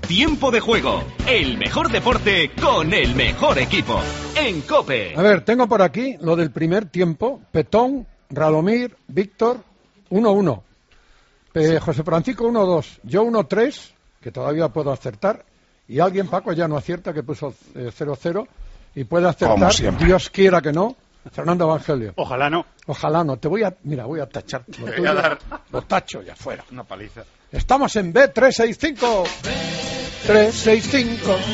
Tiempo de juego, el mejor deporte con el mejor equipo. En COPE. A ver, tengo por aquí lo del primer tiempo. Petón, Radomir, Víctor, 1-1. José Francisco 1-2. Yo 1-3, que todavía puedo acertar. Y alguien, Paco, ya no acierta, que puso 0-0. Y puede acertar, Dios quiera que no, Fernando Evangelio. Ojalá no. Ojalá no. Voy a tachar. Lo tacho ya fuera. Una paliza. Estamos en B365. 365.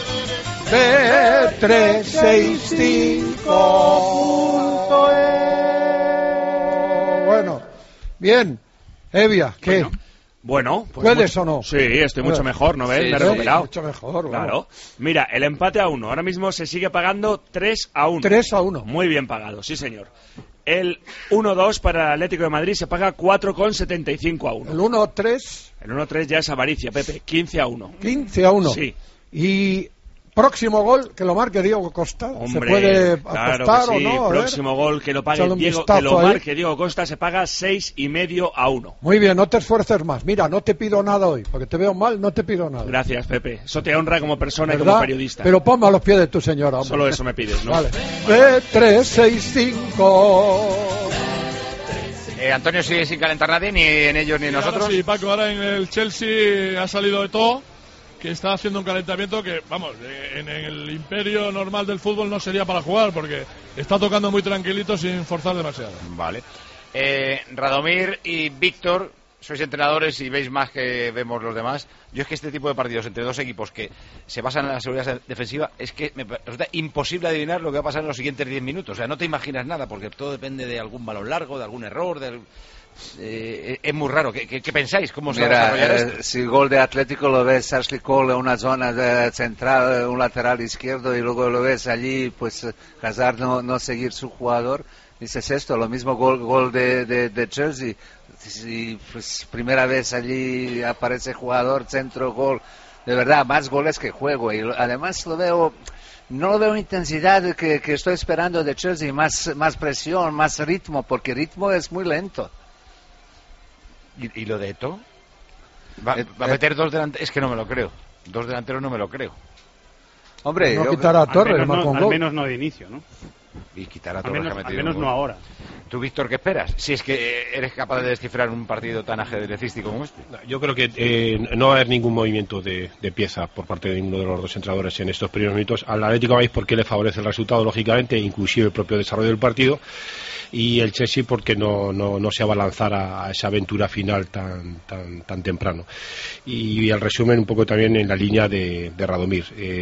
B365. Bueno, bien. Evia, ¿qué? Bueno, pues ¿puedes o no? Sí, estoy mucho mejor, ¿no ves? Sí, me he recuperado. Mucho mejor, claro. Mira, el empate a 1. Ahora mismo se sigue pagando 3-1. 3-1. Muy bien pagado, sí señor. El 1-2 para el Atlético de Madrid se paga 4,75 a 1. El 1-3. El 1-3 ya es avaricia, Pepe. 15-1. 15-1. Sí. Y próximo gol que lo marque Diego Costa. Hombre, ¿se puede claro apostar que sí. o no? Próximo gol que lo pague Diego, que lo marque Diego Costa, se paga 6,5 a 1. Muy bien, no te esfuerces más. Mira, no te pido nada hoy, porque te veo mal, no te pido nada. Gracias, Pepe. Eso te honra como persona ¿verdad? y como periodista. Pero ponme a los pies de tu señora, hombre. Solo eso me pides, ¿no? Vale. B365. Antonio sigue sin calentar nadie, ni en ellos ni nosotros. Sí, Paco, ahora en el Chelsea ha salido de todo, que está haciendo un calentamiento que, vamos, en el imperio normal del fútbol no sería para jugar, porque está tocando muy tranquilito sin forzar demasiado. Vale. Radomir y Víctor, sois entrenadores y veis más que vemos los demás. Yo es que este tipo de partidos entre dos equipos que se basan en la seguridad defensiva, es que me resulta imposible adivinar lo que va a pasar en los siguientes 10 minutos. O sea, no te imaginas nada, porque todo depende de algún balón largo, de algún error, es muy raro. ¿Qué pensáis? ¿Cómo se va a desarrollar esto? Si el gol de Atlético lo ves Ashley Cole en una zona central, un lateral izquierdo, y luego lo ves allí, pues Hazard no seguir su jugador, dices esto, lo mismo gol de Chelsea. Si pues, primera vez allí aparece jugador, centro, gol, de verdad, más goles que juego. Y además no lo veo intensidad que estoy esperando de Chelsea, más presión, más ritmo, porque ritmo es muy lento. ¿Y lo de Eto'o? ¿Va a meter dos delanteros? Es que no me lo creo. Dos delanteros no me lo creo. Hombre, no quitará a Torres, al menos no de inicio, ¿no? Y quitar a Torres, al menos no ahora. ¿Tú, Víctor, qué esperas? Si es que eres capaz de descifrar un partido tan ajedrecístico como este. Yo creo que no va a haber ningún movimiento de pieza por parte de ninguno de los dos entrenadores en estos primeros minutos. Al Atlético vais porque le favorece el resultado, lógicamente, inclusive el propio desarrollo del partido. Y el Chelsea porque no se va a lanzar a esa aventura final tan temprano. Y el resumen un poco también en la línea de Radomir.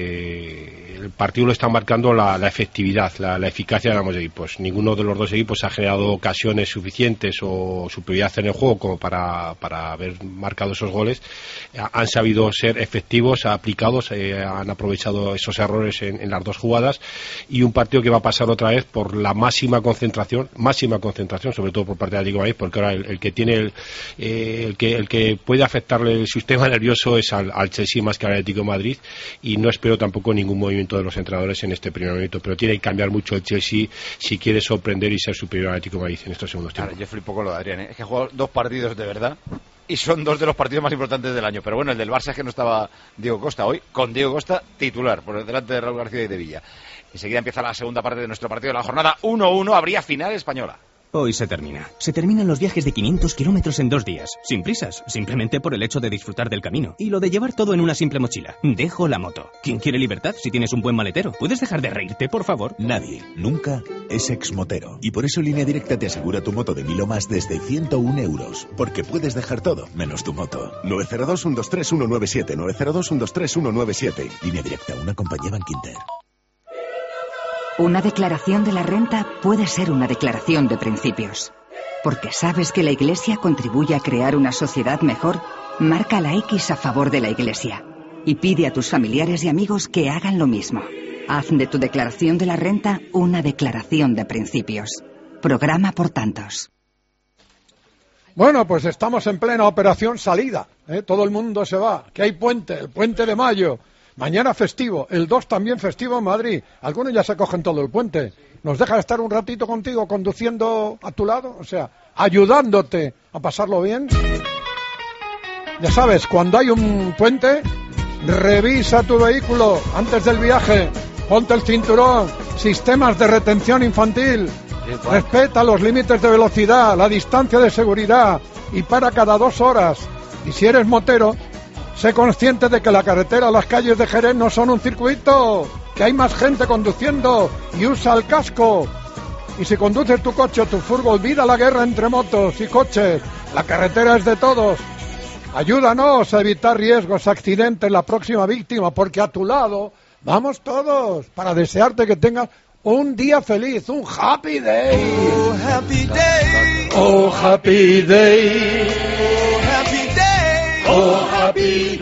El partido lo está marcando la efectividad, la eficacia de ambos equipos. Ninguno de los dos equipos ha generado ocasiones suficientes o superioridad en el juego como para haber marcado esos goles. Han sabido ser efectivos, aplicados, han aprovechado esos errores en las dos jugadas, y un partido que va a pasar otra vez por la máxima concentración, sobre todo por parte de Atlético de Madrid, porque ahora el que tiene el que puede afectarle el sistema nervioso es al Chelsea más que al Atlético de Madrid, y no espero tampoco ningún movimiento de los entrenadores en este primer momento, pero tiene que cambiar mucho el Chelsea si quiere sorprender y ser superior al Atlético de Madrid en estos segundos tiempos. Claro, yo flipo con lo de Adrián, es que ha jugado 2 partidos de verdad y son 2 de los partidos más importantes del año, pero bueno, el del Barça es que no estaba Diego Costa hoy, con Diego Costa titular por delante de Raúl García y de Villa. Enseguida empieza la segunda parte de nuestro partido de la jornada. 1-1, habría final española. Hoy se termina. Se terminan los viajes de 500 kilómetros en 2 días. Sin prisas, simplemente por el hecho de disfrutar del camino. Y lo de llevar todo en una simple mochila. Dejo la moto. ¿Quién quiere libertad si tienes un buen maletero? ¿Puedes dejar de reírte, por favor? Nadie, nunca, es exmotero. Y por eso Línea Directa te asegura tu moto de 1000 o más desde 101 euros. Porque puedes dejar todo, menos tu moto. 902-123-197. 902-123-197. Línea Directa, una compañía Bankinter. Una declaración de la renta puede ser una declaración de principios. Porque sabes que la Iglesia contribuye a crear una sociedad mejor, marca la X a favor de la Iglesia. Y pide a tus familiares y amigos que hagan lo mismo. Haz de tu declaración de la renta una declaración de principios. Programa por tantos. Bueno, pues estamos en plena operación salida. Todo el mundo se va. Que hay puente, el puente de mayo. Mañana festivo, el 2 también festivo en Madrid. Algunos ya se cogen todo el puente. ¿Nos dejan estar un ratito contigo conduciendo a tu lado? O sea, ayudándote a pasarlo bien. Ya sabes, cuando hay un puente, Revisa tu vehículo antes del viaje. Ponte el cinturón. Sistemas de retención infantil. Respeta los límites de velocidad, la distancia de seguridad y para cada 2 horas. Y si eres motero, sé consciente de que la carretera, las calles de Jerez no son un circuito, que hay más gente conduciendo y usa el casco. Y si conduces tu coche o tu furgo, olvida la guerra entre motos y coches. La carretera es de todos. Ayúdanos a evitar riesgos, accidentes, la próxima víctima, porque a tu lado vamos todos para desearte que tengas un día feliz, un happy day. Oh, happy day. Oh, happy day. Oh, happy day. Oh, happy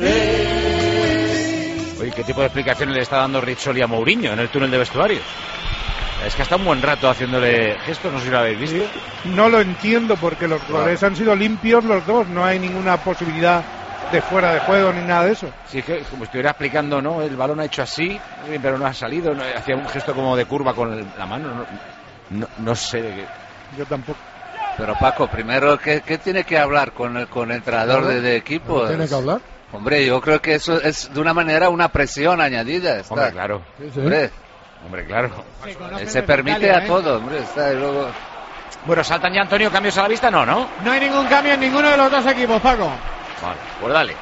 day. Oye, ¿qué tipo de explicaciones le está dando Rizzoli a Mourinho en el túnel de vestuario? Es que ha estado un buen rato haciéndole gestos, no sé si lo habéis visto. No lo entiendo porque los goles han sido limpios los dos, no hay ninguna posibilidad de fuera de juego ni nada de eso. Sí, es que como estuviera explicando, ¿no? El balón ha hecho así, pero no ha salido, hacía un gesto como de curva con la mano, no sé de qué. Yo tampoco. Pero Paco, primero, ¿qué tiene que hablar con el entrenador de equipo? ¿No tiene que hablar? Hombre, yo creo que eso es de una manera una presión añadida. Está. Hombre, claro. Sí, sí. Hombre, claro. Se permite a todo, hombre. Está, y luego... Bueno, ¿saltan ya, Antonio, cambios a la vista? No, ¿no? No hay ningún cambio en ninguno de los dos equipos, Paco. Vale, pues dale.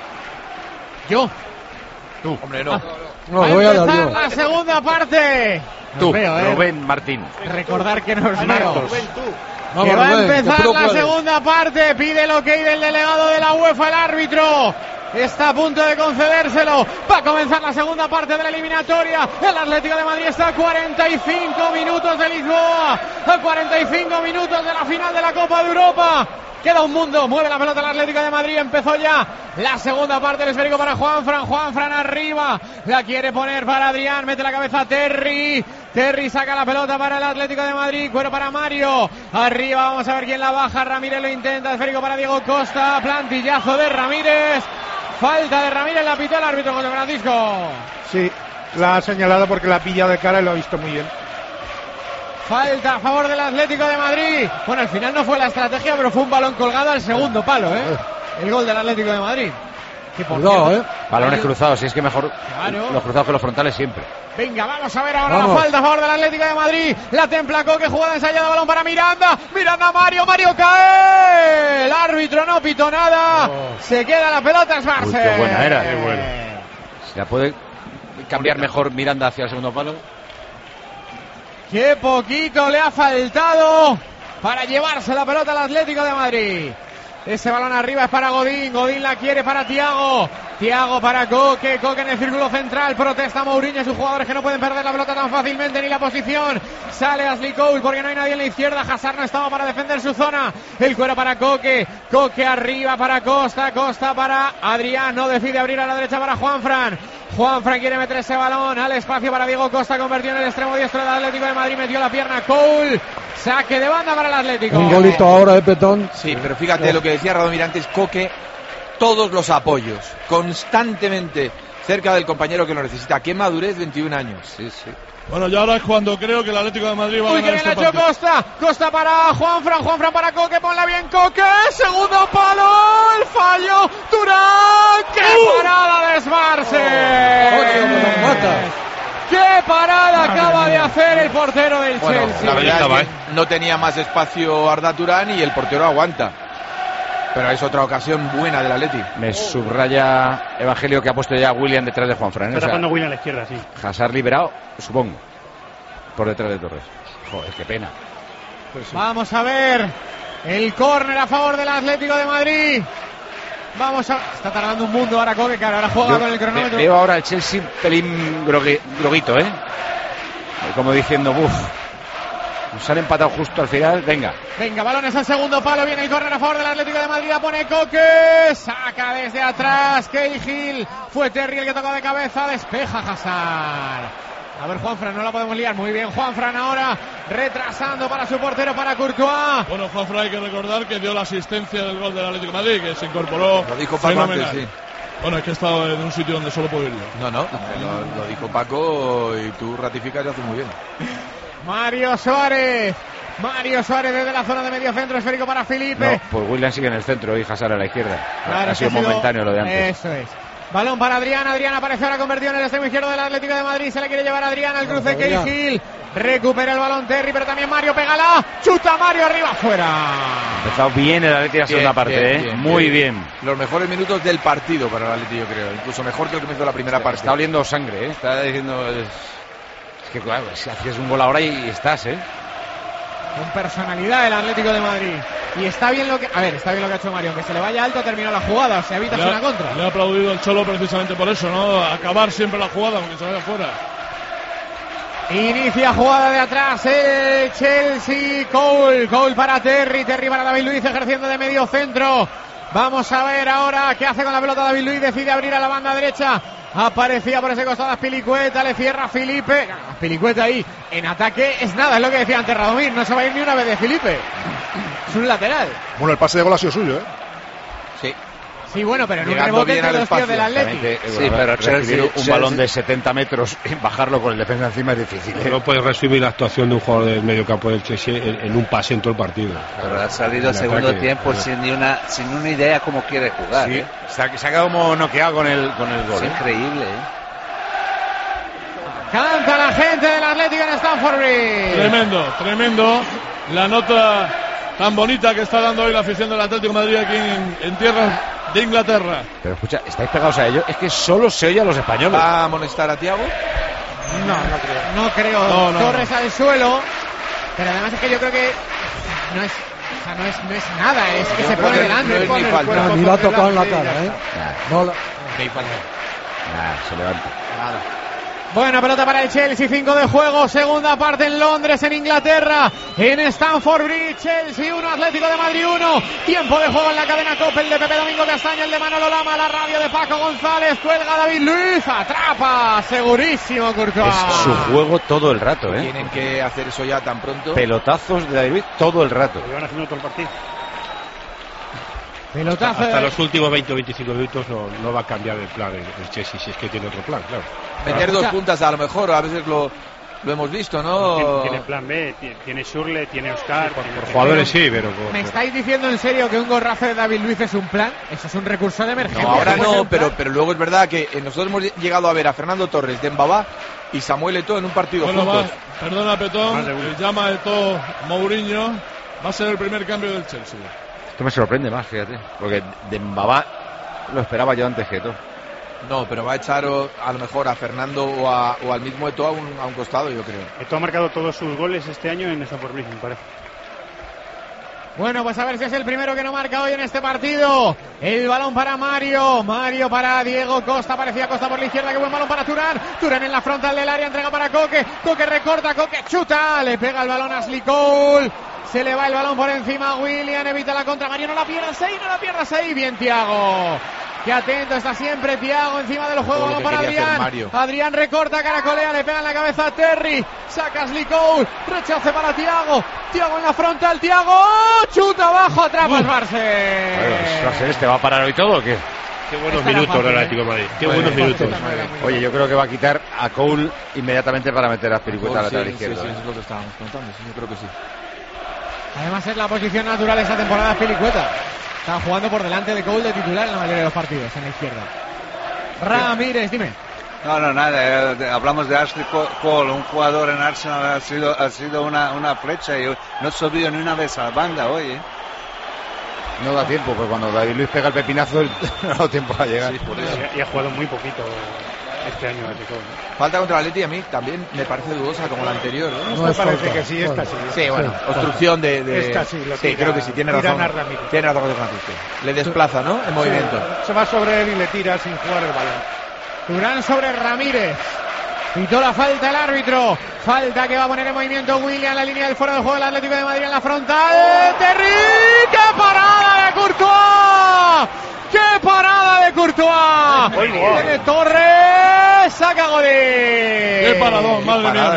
Yo. Tú. Hombre, no. No, Va voy a a dar empezar yo. la segunda parte. Tú, Veo, Rubén Martín. Recordar que nos veo. Vamos, Que va a Rubén, que empezar tú lo la puedes. segunda parte. Pide el ok del delegado de la UEFA, el árbitro. Está a punto de concedérselo. Va a comenzar la segunda parte de la eliminatoria. El Atlético de Madrid está a 45 minutos de Lisboa. A 45 minutos de la final de la Copa de Europa. Queda un mundo, mueve la pelota el Atlético de Madrid, empezó ya la segunda parte, el esférico para Juanfran arriba, la quiere poner para Adrián, mete la cabeza a Terry saca la pelota para el Atlético de Madrid, cuero para Mario, arriba vamos a ver quién la baja, Ramírez lo intenta, esférico para Diego Costa, plantillazo de Ramírez, falta de Ramírez, la pitó el árbitro José Francisco. Sí, la ha señalado porque la ha pillado de cara y lo ha visto muy bien. Falta a favor del Atlético de Madrid. Bueno, al final no fue la estrategia, pero fue un balón colgado al segundo palo, ¿eh? El gol del Atlético de Madrid. Que por cierto, Balones cruzados, si es que mejor Claro. los cruzados que los frontales siempre. Venga, vamos a ver ahora la falta a favor del Atlético de Madrid. La templa Coque, jugada ensayada, balón para Miranda. Miranda Mario cae. El árbitro no pitó nada. Se queda la pelota, es Barça. Qué buena era. Qué buena. ¿Se la puede cambiar mejor Miranda hacia el segundo palo? Qué poquito le ha faltado para llevarse la pelota al Atlético de Madrid. Ese balón arriba es para Godín la quiere para Thiago para Coque en el círculo central, protesta Mourinho, sus jugadores que no pueden perder la pelota tan fácilmente ni la posición, sale Ashley Cole porque no hay nadie en la izquierda, Hazard no estaba para defender su zona, el cuero para Coque arriba para Costa para Adrián, no decide abrir a la derecha para Juanfran quiere meter ese balón al espacio para Diego Costa, convertido en el extremo diestro del Atlético de Madrid, metió la pierna Cole, saque de banda para el Atlético. Un golito ahora de Petón. Sí, pero fíjate lo que decía Radomir antes, Coque, todos los apoyos, constantemente cerca del compañero que lo necesita. ¡Qué madurez, 21 años! Sí, sí. Bueno, y ahora es cuando creo que el Atlético de Madrid va a Uy, ganar que este le ha hecho partido. Costa para Juanfran para Coque, ponla bien Coque, segundo palo, el fallo, Turán, ¡qué parada de Esbarce! ¡Qué parada acaba de hacer el portero del Chelsea! La verdad es que no tenía más espacio Arda Turán y el portero aguanta. Pero es otra ocasión buena del Atleti. Me subraya Evangelio que ha puesto ya a William detrás de Juanfran. Está tapando William a la izquierda, sí. Hazard liberado, supongo, por detrás de Torres. Joder, qué pena. Vamos a ver el córner a favor del Atlético de Madrid. Está tardando un mundo ahora Coque, que ahora juega con el cronómetro. Veo ahora el Chelsea un pelín groguito, ¿eh? Como diciendo, uff, nos han empatado justo al final, venga, balones al segundo palo, viene el córner a favor del Atlético de Madrid, la pone Coque, saca desde atrás, Cahill, fue Terry el que tocó de cabeza, despeja Hazard. A ver Juanfran, no la podemos liar, muy bien Juanfran ahora, retrasando para su portero, para Courtois. Bueno, Juanfran hay que recordar que dio la asistencia del gol del Atlético de Madrid, que se incorporó. Lo dijo Paco antes, sí. Bueno, es que he estado en un sitio donde solo puedo ir yo. No, lo dijo Paco y tú ratificas y haces muy bien. Mario Suárez desde la zona de medio centro, esférico para Felipe. no, pues William sigue en el centro y Hazard a la izquierda. Claro, ha sido momentáneo lo de antes. Eso es. Balón para Adrián. Adrián aparece ahora convertido en el extremo izquierdo del Atlético de Madrid. Se le quiere llevar a Adrián al cruce Cahill. Recupera el balón Terry, pero también Mario, pégala. Chuta Mario arriba, fuera. Ha empezado bien el Atlético en la segunda parte, muy bien. Los mejores minutos del partido para el Atlético, yo creo. Incluso mejor que el comienzo de la primera parte. Está oliendo sangre, está diciendo... Es que claro, si haces un gol ahora y estás, Con personalidad el Atlético de Madrid. Y está bien lo que... A ver, está bien lo que ha hecho Mario. Aunque se le vaya alto, terminó la jugada. O sea, evitas una contra. Le ha aplaudido el Cholo precisamente por eso, ¿no? Acabar siempre la jugada, aunque se vaya fuera. Inicia jugada de atrás el Chelsea. Cole para Terry. Terry para David Luiz ejerciendo de medio centro. Vamos a ver ahora qué hace con la pelota David Luiz. Decide abrir a la banda derecha. Aparecía por ese costado Azpilicueta, le cierra Felipe. Azpilicueta ahí en ataque es nada, es lo que decía antes Radomir. No se va a ir ni una vez de Felipe. Es un lateral. Bueno, el pase de gol ha sido suyo, Sí. Sí, bueno, pero en un rebote entre los tíos del Atlético. Sí, pero recibir un balón de 70 metros y bajarlo con el defensa encima es difícil. No puedes resumir la actuación de un jugador del medio campo del Chelsea en un pase en todo el partido. Pero ha salido el segundo tiempo sin una idea cómo quiere jugar. Sí, se ha quedado como noqueado con el gol. Es increíble, Canta la gente del Atlético en Stamford Bridge. Tremendo. La nota tan bonita que está dando hoy la afición del Atlético de Madrid aquí en tierras de Inglaterra. Pero escucha, ¿estáis pegados a ello? Es que solo se oye a los españoles. ¿Va a amonestar a Thiago? No creo. No. Torres al suelo. Pero además es que yo creo que no es nada, es que se pone delante. No es ni falta. Ni la ha tocado en la cara, No la... Se levanta. Buena pelota para el Chelsea, 5 de juego, segunda parte en Londres, en Inglaterra, en Stamford Bridge. Chelsea 1, Atlético de Madrid 1. Tiempo de juego en la cadena COPE, el de Pepe Domingo Castaño, el de Manolo Lama, la radio de Paco González, cuelga David Luiz, atrapa, segurísimo Courtois. Es su juego todo el rato, Tienen que hacer eso ya tan pronto. Pelotazos de David Luiz todo el rato. Llevan haciendo todo el partido. Pelotazo. Hasta los últimos 20 o 25 minutos no va a cambiar el plan el Chelsea, si es que tiene otro plan, claro. Meter dos puntas a lo mejor, a veces lo hemos visto, ¿no? Tiene plan B, tiene Schürrle, tiene Oscar. Por jugadores sí, pero... ¿Me estáis diciendo en serio que un gorrazo de David Luiz es un plan? Eso es un recurso de emergencia. No, ahora no, pero luego es verdad que nosotros hemos llegado a ver a Fernando Torres, Dembaba y Samuel Eto'o en un partido juntos. Perdona, Petón, llama Eto'o Mourinho, va a ser el primer cambio del Chelsea. Esto me sorprende más, fíjate, porque Dembaba lo esperaba yo antes que Eto'o. No, pero va a echar a lo mejor a Fernando o al mismo Eto'o a un costado, yo creo. Eto'o ha marcado todos sus goles este año en Stamford Bridge, me parece. Bueno, pues a ver si es el primero que no marca hoy en este partido. El balón para Mario para Diego Costa, parecía Costa por la izquierda, qué buen balón para Turán en la frontal del área, entrega para Coque recorta, Coque chuta, le pega el balón a Ashley Cole, se le va el balón por encima, William evita la contra, Mario no la pierdas ahí, bien Thiago. Qué atento está siempre Thiago encima del juego, balón para Adrián. Adrián recorta, caracolea, le pega en la cabeza a Terry, saca Ashley Cole, rechace para Thiago en la frontal, Thiago, chuta abajo, atrapa el Barça. ¿Este va a parar hoy todo o qué? Qué buenos minutos del Atlético de Madrid. Qué buenos minutos. Oye, yo creo que va a quitar a Cole inmediatamente para meter a Azpilicueta a la lateral izquierda. Sí, es lo que estábamos contando, yo creo que sí. Además es la posición natural esta temporada Azpilicueta. Está jugando por delante de Cole de titular en la mayoría de los partidos, en la izquierda. Ramírez, dime. No, nada, hablamos de Ashley Cole, un jugador en Arsenal ha sido una flecha y no ha subido ni una vez a la banda hoy. No da tiempo, pues cuando David Luiz pega el pepinazo no da tiempo a llegar. Sí, por eso. Y ha jugado muy poquito este año Ashley Cole. Falta contra el Atleti a mí también me parece dudosa como la anterior. No me parece que sí, esta sí. Sí, bueno, obstrucción de... Esta sí, sí, creo que sí, tiene razón. Tiene razón de Francisco. Le desplaza, ¿no? En movimiento. Se va sobre él y le tira sin jugar el balón. Turán sobre Ramírez. Pitó la falta el árbitro. Falta que va a poner en movimiento William en la línea del fuera del juego del Atlético de Madrid en la frontal. Terry, ¡qué parada de Courtois! ¡Qué parada de Courtois! Tiene Torres, saca Godín. ¡Qué paradón, madre mía!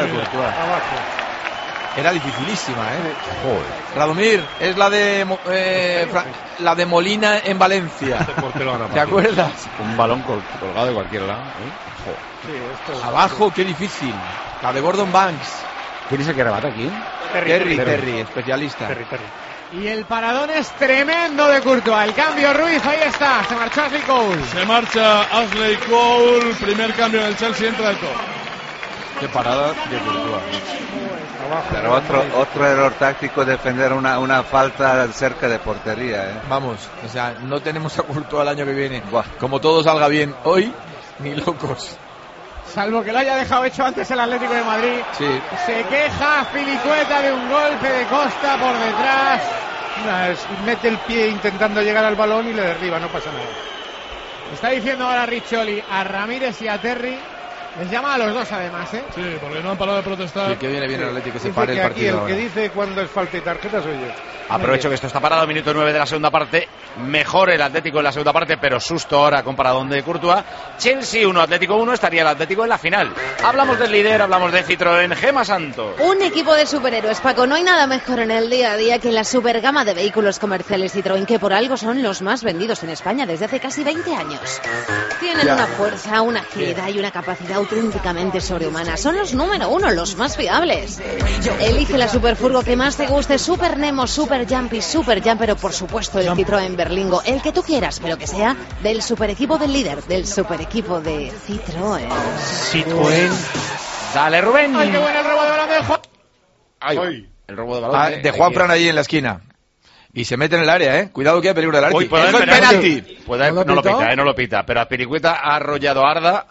Era dificilísima, Joder. Radomir, es la de Molina en Valencia. ¿Te acuerdas? Un balón colgado de cualquier lado. Sí, abajo, qué difícil. La de Gordon Banks. ¿Quién es el que rebata aquí? Terry, especialista. Terry. Y el paradón es tremendo de Courtois. El cambio, Ruiz, ahí está. Se marchó Ashley Cole. Se marcha Ashley Cole. Primer cambio en el Chelsea, entra de todo. Qué parada de Courtois. Pero otro error táctico, defender una falta cerca de portería. Vamos, o sea, no tenemos a Courtois el año que viene. Como todo salga bien hoy, ni locos. Salvo que lo haya dejado hecho antes el Atlético de Madrid. Sí. Se queja Azpilicueta de un golpe de Costa por detrás. Mete el pie intentando llegar al balón y le derriba, no pasa nada. Está diciendo ahora Riccioli a Ramírez y a Terry. Les llama a los dos además, ¿eh? Sí, porque no han parado de protestar. Sí, que viene bien el Atlético, que se Dice pare que el partido. Aquí el que dice cuando es falta y tarjeta soy yo. Aprovecho que esto está parado, minuto 9 de la segunda parte. Mejor el Atlético en la segunda parte, pero susto ahora con paradón de Courtois. Chelsea 1, Atlético 1, estaría el Atlético en la final. Hablamos del líder, hablamos de Citroën. Gema Santos. Un equipo de superhéroes, Paco. No hay nada mejor en el día a día que la supergama de vehículos comerciales Citroën, que por algo son los más vendidos en España desde hace casi 20 años. Tienen una fuerza, una agilidad y una capacidad auténticamente sobrehumana. Son los número 1, los más fiables. Elige la superfurgo que más te guste, Super Nemo, Super Jumpy, Super Jumper o por supuesto el Citroën Berlingo, el que tú quieras, pero que sea del super equipo del líder, del super equipo de Citroën. Citroën. Dale, Rubén. ¡Ay, qué bueno el robo de balón de Juan! Ay, el robo de balón de Juan Fran allí en la esquina. Y se mete en el área, ¿eh? Cuidado que hay peligro del área. Uy, puede haber penalti. No lo pita, no lo pita. Pero Azpilicueta ha arrollado a Arda.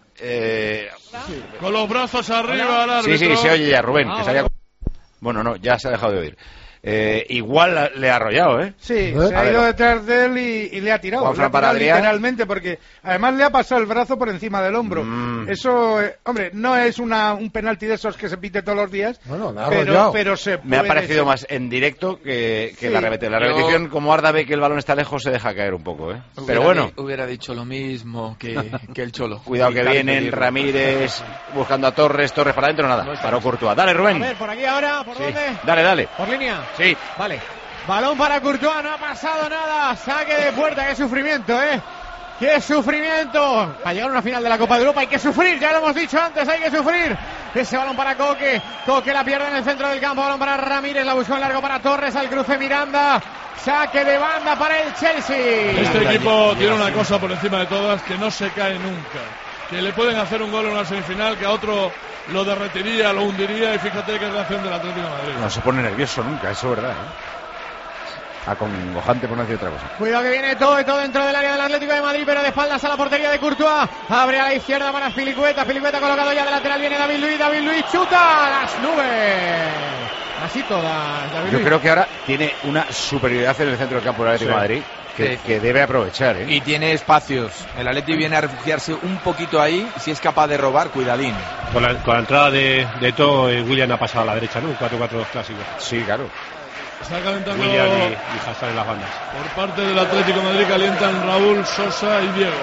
Con los brazos arriba al árbitro. Sí, se oye ya, Rubén. Que se había... Bueno, no, ya se ha dejado de oír. Igual le ha arrollado, ¿eh? Sí, se ha ido detrás de él y le ha tirado. Juan Fran para Adrián. Literalmente, porque además le ha pasado el brazo por encima del hombro. Eso, hombre, no es un penalti de esos que se pite todos los días. Bueno, le ha arrollado. Pero se puede. Me ha parecido más en directo que sí, la repetición. La repetición, como Arda ve que el balón está lejos, se deja caer un poco, ¿eh? Pero bueno. Hubiera dicho lo mismo que el Cholo. Cuidado que vienen Ramírez buscando a Torres para adentro, nada. Paró Courtois. Dale, Rubén. A ver, por aquí ahora, ¿por dónde? Dale. ¿Por línea? Sí. Vale. Balón para Courtois, no ha pasado nada. Saque de puerta, qué sufrimiento, ¿eh? ¡Qué sufrimiento! Para llegar a una final de la Copa de Europa hay que sufrir, ya lo hemos dicho antes, hay que sufrir. Ese balón para Coque, Coque la pierde en el centro del campo, balón para Ramírez, la buscó en largo para Torres, al cruce Miranda. Saque de banda para el Chelsea. Este equipo tiene una cosa por encima de todas, que no se cae nunca. Que le pueden hacer un gol en una semifinal, que a otro lo derretiría, lo hundiría, y fíjate qué reacción del Atlético de Madrid. No se pone nervioso nunca, eso es verdad, ¿eh? Acongojante por no decir otra cosa. Cuidado que viene todo dentro del área del Atlético de Madrid, pero de espaldas a la portería de Courtois. Abre a la izquierda para Azpilicueta colocado ya de lateral, viene David Luiz chuta a las nubes. Así todas, David Yo Luiz. creo que ahora tiene una superioridad en el centro del campo del Atlético de Madrid que debe aprovechar, ¿eh? Y tiene espacios. El Atlético viene a refugiarse un poquito ahí. Si es capaz de robar, cuidadín. Con la entrada de todo, William ha pasado a la derecha, ¿no? Un 4-4-2 clásico. Sí, claro. Está calentando William y Hazard en las bandas. Por parte del Atlético de Madrid calientan Raúl, Sosa y Diego.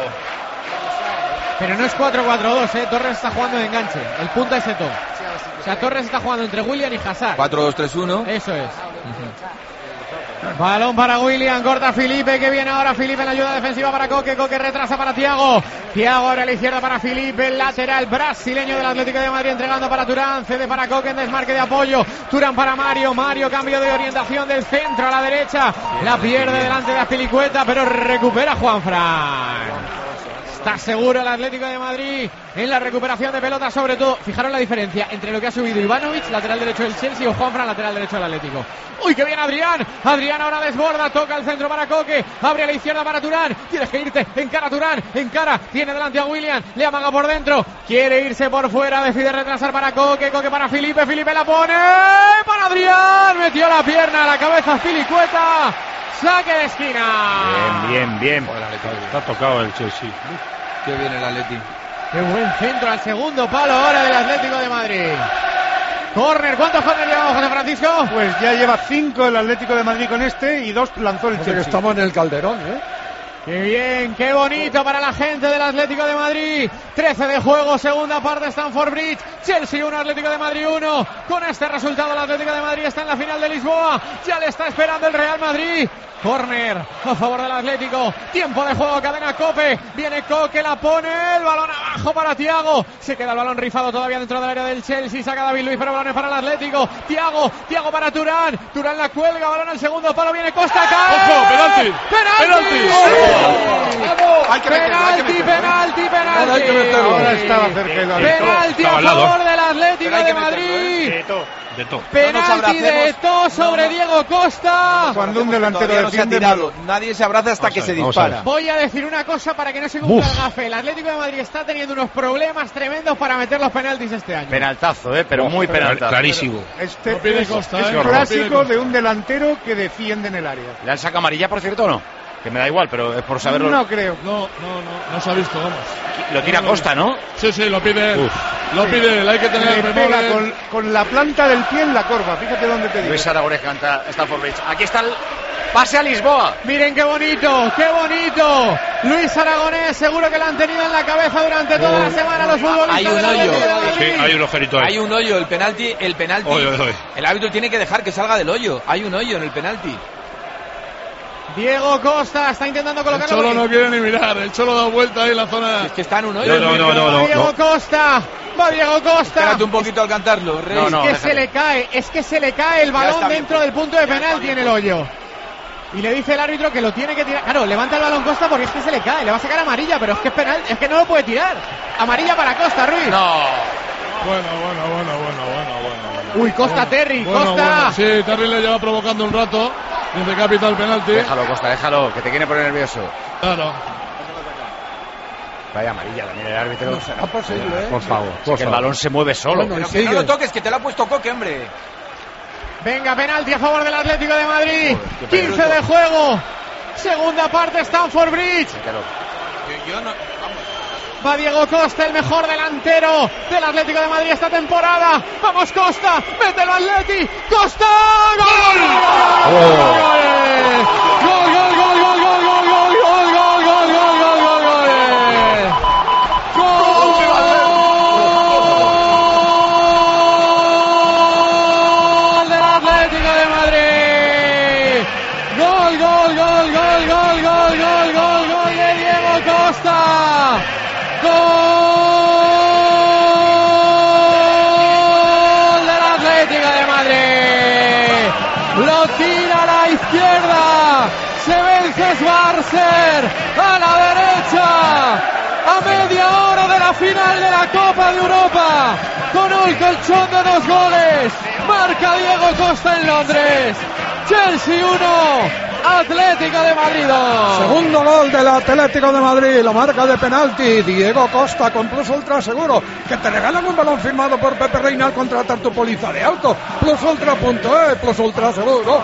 Pero no es 4-4-2, ¿eh? Torres está jugando de enganche. El punta es Eto'o. O sea, Torres está jugando entre William y Hazard. 4-2-3-1. Eso es. Balón para William, corta Felipe, que viene ahora Felipe en la ayuda defensiva para Coque, Coque retrasa para Thiago ahora a la izquierda para Felipe, el lateral brasileño del Atlético de Madrid entregando para Turán, cede para Coque en desmarque de apoyo, Turán para Mario, cambio de orientación del centro a la derecha, la pierde delante de Azpilicueta, pero recupera Juanfran. Está seguro el Atlético de Madrid en la recuperación de pelota, sobre todo. Fijaros la diferencia entre lo que ha subido Ivanovic, lateral derecho del Chelsea, o Juanfran, lateral derecho del Atlético. ¡Uy, que viene Adrián! Adrián ahora desborda, toca el centro para Coque, abre a la izquierda para Turán. Tienes que irte, encara Turán, tiene delante a William, le amaga por dentro, quiere irse por fuera, decide retrasar para Coque, Coque para Felipe la pone para Adrián, metió la pierna a la cabeza Azpilicueta. Saque de esquina. Bien. Está tocado el Chelsea. Qué bien el Atleti. Qué buen centro al segundo palo ahora del Atlético de Madrid. Córner, ¿cuántos córner llevamos, José Francisco? Pues ya lleva 5 el Atlético de Madrid con este y 2 lanzó el Chelsea. Estamos en el Calderón, ¿eh? Qué bien, qué bonito para la gente del Atlético de Madrid. 13 de juego, segunda parte, Stamford Bridge. Chelsea 1, Atlético de Madrid 1. Con este resultado el Atlético de Madrid está en la final de Lisboa. Ya le está esperando el Real Madrid. Córner a favor del Atlético. Tiempo de juego, cadena Cope. Viene Coque, la pone, el balón abajo. abajo para Thiago, se queda el balón rifado todavía dentro del área del Chelsea, saca David Luiz, pero balones para el Atlético. Thiago para Turán la cuelga, balón al segundo palo, viene Costa, cae. ¡Ojo, penalti! ¡Penalti! Ahora estaba cerca el árbitro. Penalti a favor del Atlético de Madrid. Penalti de Eto'o sobre Diego Costa. Cuando un delantero Todavía no se ha defiende tirado. Nadie se abraza hasta que se dispara. Voy a decir una cosa para que no se cumpla el gafe. El Atlético de Madrid está teniendo unos problemas tremendos para meter los penaltis este año. Penaltazo, pero muy penaltazo. Clarísimo. Este No pide es Costa, un clásico de un delantero que defiende en el área. ¿Le han sacado amarilla, por cierto, o no? Que me da igual, pero es por saberlo. No creo. No se ha visto, vamos. Lo tira Costa, ¿no? Sí, lo pide él. Lo pide él, hay que tener Le memoria. pega con la planta del pie en la corva. Fíjate dónde te digo. Luis Aragonés canta Stamford Bridge. Aquí está el pase a Lisboa. Miren qué bonito. Luis Aragonés, seguro que lo han tenido en la cabeza durante toda la semana los futbolistas. Hay un hoyo. Sí, hay un agujerito ahí. Hay un hoyo, el penalti. Oye. El árbitro tiene que dejar que salga del hoyo. Hay un hoyo en el penalti. Diego Costa está intentando El colocarlo. Cholo no quiere ni mirar. El Cholo da vuelta ahí en la zona. Es que está en un hoyo. No. Diego Costa. Espérate un poquito al cantarlo, Rey. Se le cae el balón dentro del punto de penalti en el hoyo. Y le dice el árbitro que lo tiene que tirar. Claro, levanta el balón Costa porque es que se le cae. Le va a sacar amarilla, pero es que es penal. Es que no lo puede tirar. Amarilla para Costa, Ruiz. No. Bueno. Uy, Costa, Terry, Bueno. Costa. Sí, Terry le lleva provocando un rato. Desde capital penalti. Déjalo, Costa, déjalo, que te quiere poner nervioso. Claro. Vaya amarilla también el árbitro. No será posible, Por favor. Que el balón se mueve solo. Bueno, Pero que no lo toques, que te lo ha puesto Coque, hombre. Venga, penalti a favor del Atlético de Madrid. 15 de juego. Segunda parte, Stamford Bridge. Yo no. Va Diego Costa, el mejor delantero del Atlético de Madrid esta temporada. Vamos Costa, mete el Atleti. Costa, ¡gol! Se vence Schwarzer a la derecha a media hora de la final de la Copa de Europa con un colchón de 2 goles. Marca Diego Costa en Londres. Chelsea 1, Atlético de Madrid 2. Segundo gol del Atlético de Madrid, la marca de penalti, Diego Costa con Plus Ultra Seguro, que te regalan un balón firmado por Pepe Reina al contratar tu póliza de auto. Plusultra.es, Plus Ultra Seguro.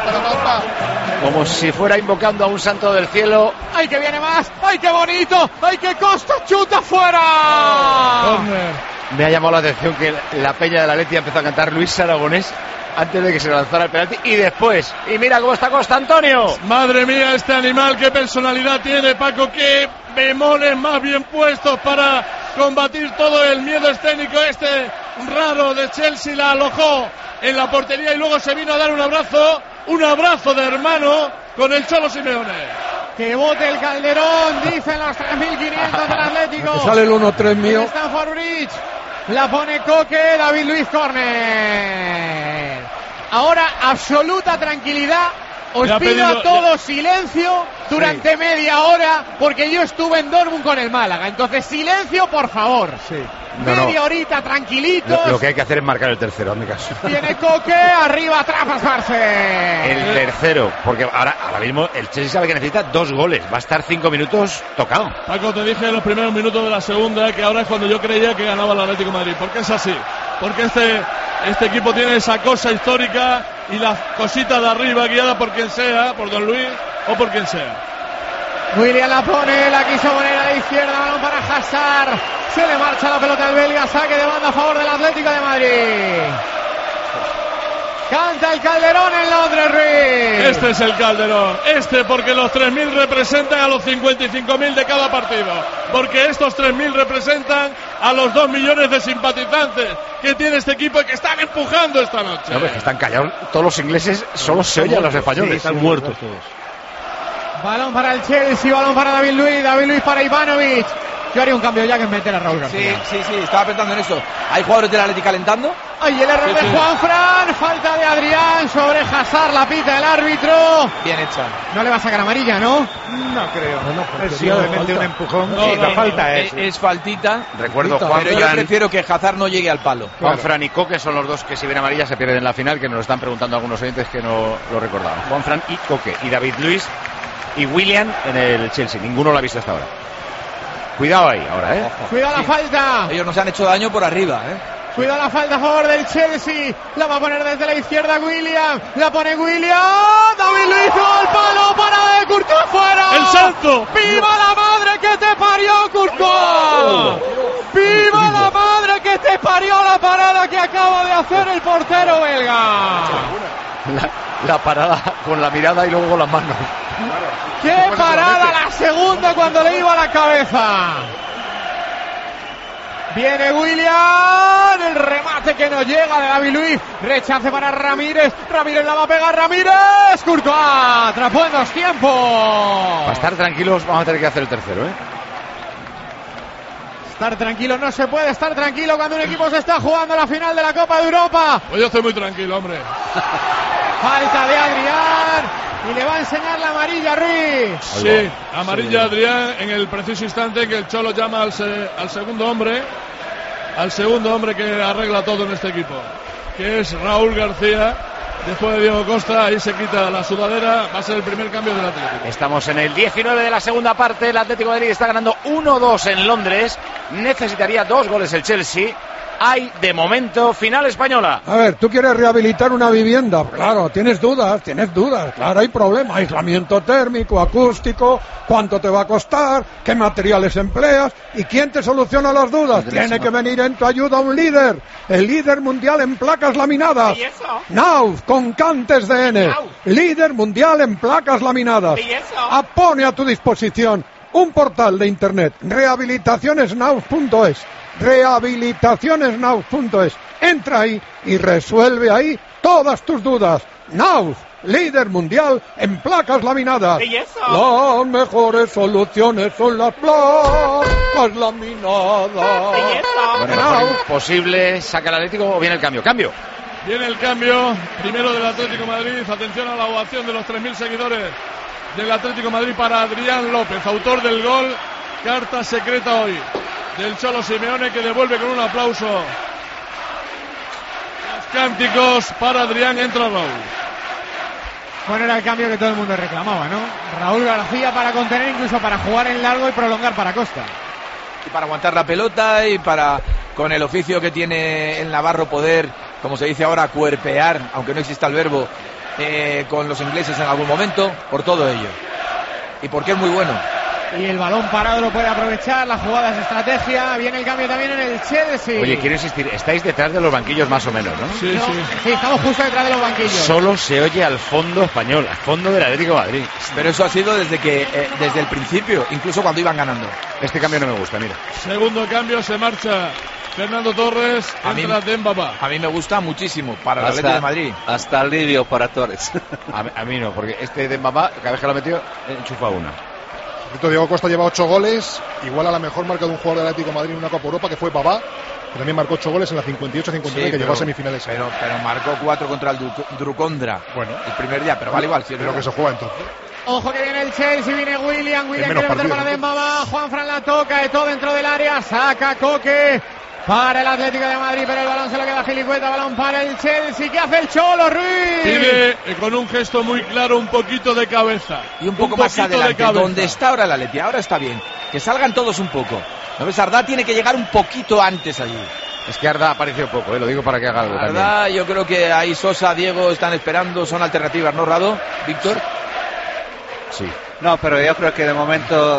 Como si fuera invocando a un santo del cielo. ¡Ay, que viene más! ¡Ay, qué bonito! ¡Ay, que Costa chuta fuera! Me ha llamado la atención que la peña de la Atleti empezó a cantar Luis Aragonés antes de que se lanzara el penalti y después. Y mira cómo está Costa, Antonio. Madre mía, este animal, qué personalidad tiene, Paco, qué bemoles más bien puestos para combatir todo el miedo escénico este raro de Chelsea. La alojó en la portería y luego se vino a dar un abrazo de hermano con el Cholo Simeone. Que bote el Calderón, dicen los 3.500 del Atlético. Que sale el 1-3 mío. Stamford Bridge. La pone Coque, David Luiz, córner. Ahora absoluta tranquilidad. Os pido a todos silencio durante media hora porque yo estuve en Dortmund con el Málaga. Entonces silencio, por favor. Media horita tranquilitos. Lo que hay que hacer es marcar el tercero, hazme caso. Tiene Coque, arriba atrapa Schwarzer. El tercero, porque ahora mismo el Chelsea sabe que necesita 2 goles. Va a estar 5 minutos tocado. Paco, te dije en los primeros minutos de la segunda que ahora es cuando yo creía que ganaba el Atlético de Madrid. Porque es así. Porque este equipo tiene esa cosa histórica y la cosita de arriba guiada por quien sea, por Don Luis o por quien sea. William la pone, la quiso poner a la izquierda, balón para Hazard. Se le marcha la pelota al belga, saque de banda a favor del Atlético de Madrid. Canta el Calderón en Londres, Ruiz. Este es el Calderón. Porque los 3.000 representan a los 55.000 de cada partido. Porque estos 3.000 representan a los 2 millones de simpatizantes que tiene este equipo y que están empujando esta noche. No, que están callados. Todos los ingleses solo se oyen a los españoles. Sí, están muertos todos. Balón para el Chelsea, balón para David Luiz para Ivanovic. Yo haría un cambio ya que meter a Raúl García. Sí, estaba pensando en eso. ¿Hay jugadores del Atleti calentando? Ay, el error de Juanfran, falta de Adrián sobre Hazard, la pita el árbitro. Bien hecha. No le va a sacar amarilla, ¿no? No creo. Bueno, Es simplemente un empujón. La falta es faltita. Recuerdo, Pero yo prefiero que Hazard no llegue al palo. Juanfran y Coque son los dos que si ven amarilla se pierden en la final, que nos lo están preguntando algunos oyentes que no lo recordaban. Juanfran y Coque. Y David Luiz y William en el Chelsea. Ninguno lo ha visto hasta ahora. Cuidado ahí ahora, Cuidado la falta. Ellos nos han hecho daño por arriba, Cuidado la falta a favor del Chelsea. La va a poner desde la izquierda William. La pone William. David Luiz al palo. Para de Courtois fuera. ¡El salto! ¡Viva la madre que te parió, Courtois! ¡Viva la madre que te parió la parada que acaba de hacer el portero belga! La parada con la mirada y luego con las manos. ¡Qué parada la segunda cuando le iba a la cabeza! Viene William, el remate que no llega de David Luiz, rechace para Ramírez, Ramírez la va a pegar, Ramírez, Courtois, atrapó en 2 tiempos. Para estar tranquilos vamos a tener que hacer el tercero, Estar tranquilo, no se puede estar tranquilo cuando un equipo se está jugando la final de la Copa de Europa. Pues yo estoy muy tranquilo, hombre. Falta de Adrián y le va a enseñar la amarilla a Ruiz. Sí, amarilla Adrián en el preciso instante que el Cholo llama al segundo hombre que arregla todo en este equipo, que es Raúl García. Después de Diego Costa, ahí se quita la sudadera, va a ser el primer cambio del Atlético. Estamos en el 19 de la segunda parte, el Atlético de Madrid está ganando 1-2 en Londres, necesitaría 2 goles el Chelsea. Hay, de momento, final española. A ver, ¿tú quieres rehabilitar una vivienda? Claro, tienes dudas, claro, hay problemas, aislamiento térmico, acústico, cuánto te va a costar, qué materiales empleas, y quién te soluciona las dudas. Tiene que venir en tu ayuda un líder, el líder mundial en placas laminadas. ¿Y eso? Nauf, con Cantes DN, líder mundial en placas laminadas. ¿Y eso? Pone a tu disposición un portal de internet, rehabilitacionesnauf.es. Rehabilitacionesnauf.es. Entra ahí y resuelve ahí todas tus dudas. Nauf, líder mundial en placas laminadas. ¿Y eso? Las mejores soluciones son las placas laminadas. ¿Y eso? Bueno, mejor imposible, saca el Atlético o viene el cambio. ¡Cambio! Viene el cambio, primero del Atlético de Madrid. Atención a la ovación de los 3.000 seguidores del Atlético de Madrid para Adrián López, autor del gol. Carta secreta hoy del Cholo Simeone, que devuelve con un aplauso los cánticos para Adrián. Entra Raúl. Bueno, era el cambio que todo el mundo reclamaba, ¿no? Raúl García para contener, incluso para jugar en largo y prolongar para Costa. Y para aguantar la pelota y para, con el oficio que tiene el Navarro, poder, como se dice ahora, cuerpear, aunque no exista el verbo, con los ingleses en algún momento, por todo ello. Y porque es muy bueno. Y el balón parado lo puede aprovechar, la jugada es estrategia, viene el cambio también en el Chelsea. Oye, quiero insistir, estáis detrás de los banquillos más o menos, ¿no? Sí. Sí, estamos justo detrás de los banquillos. Solo se oye al fondo español, al fondo del Atlético de Madrid. Pero eso ha sido desde el principio, incluso cuando iban ganando. Este cambio no me gusta, mira. Segundo cambio, se marcha Fernando Torres, entra Dembaba. A mí me gusta muchísimo para el Atlético de Madrid. Hasta alivio para Torres. A mí no, porque este Dembaba, cada vez que lo ha metido, enchufa una. Diego Costa lleva 8 goles, igual a la mejor marca de un jugador del Atlético de Madrid en una Copa Europa, que fue Babá, que también marcó 8 goles en la 58-59, que llegó a semifinales. Pero marcó 4 contra el Drukondra. Bueno, el primer día, pero vale igual. Si pero que se juega entonces. Ojo que viene el Chelsea, viene William quiere meter para Dembaba, Juanfran la toca, de todo dentro del área, saca Coque para el Atlético de Madrid, pero el balón se lo queda a Filicueta, balón para el Chelsea. ¿Qué hace el Cholo, Ruiz? Pide con un gesto muy claro un poquito de cabeza. Y un poco más adelante, donde está ahora el Atleti, ahora está bien. Que salgan todos un poco. ¿No ves? Arda tiene que llegar un poquito antes allí. Es que Arda ha aparecido poco, lo digo para que haga algo también. Arda, yo creo que ahí Sosa, Diego están esperando, son alternativas, ¿no, Rado? ¿Víctor? Sí. No, pero yo creo que de momento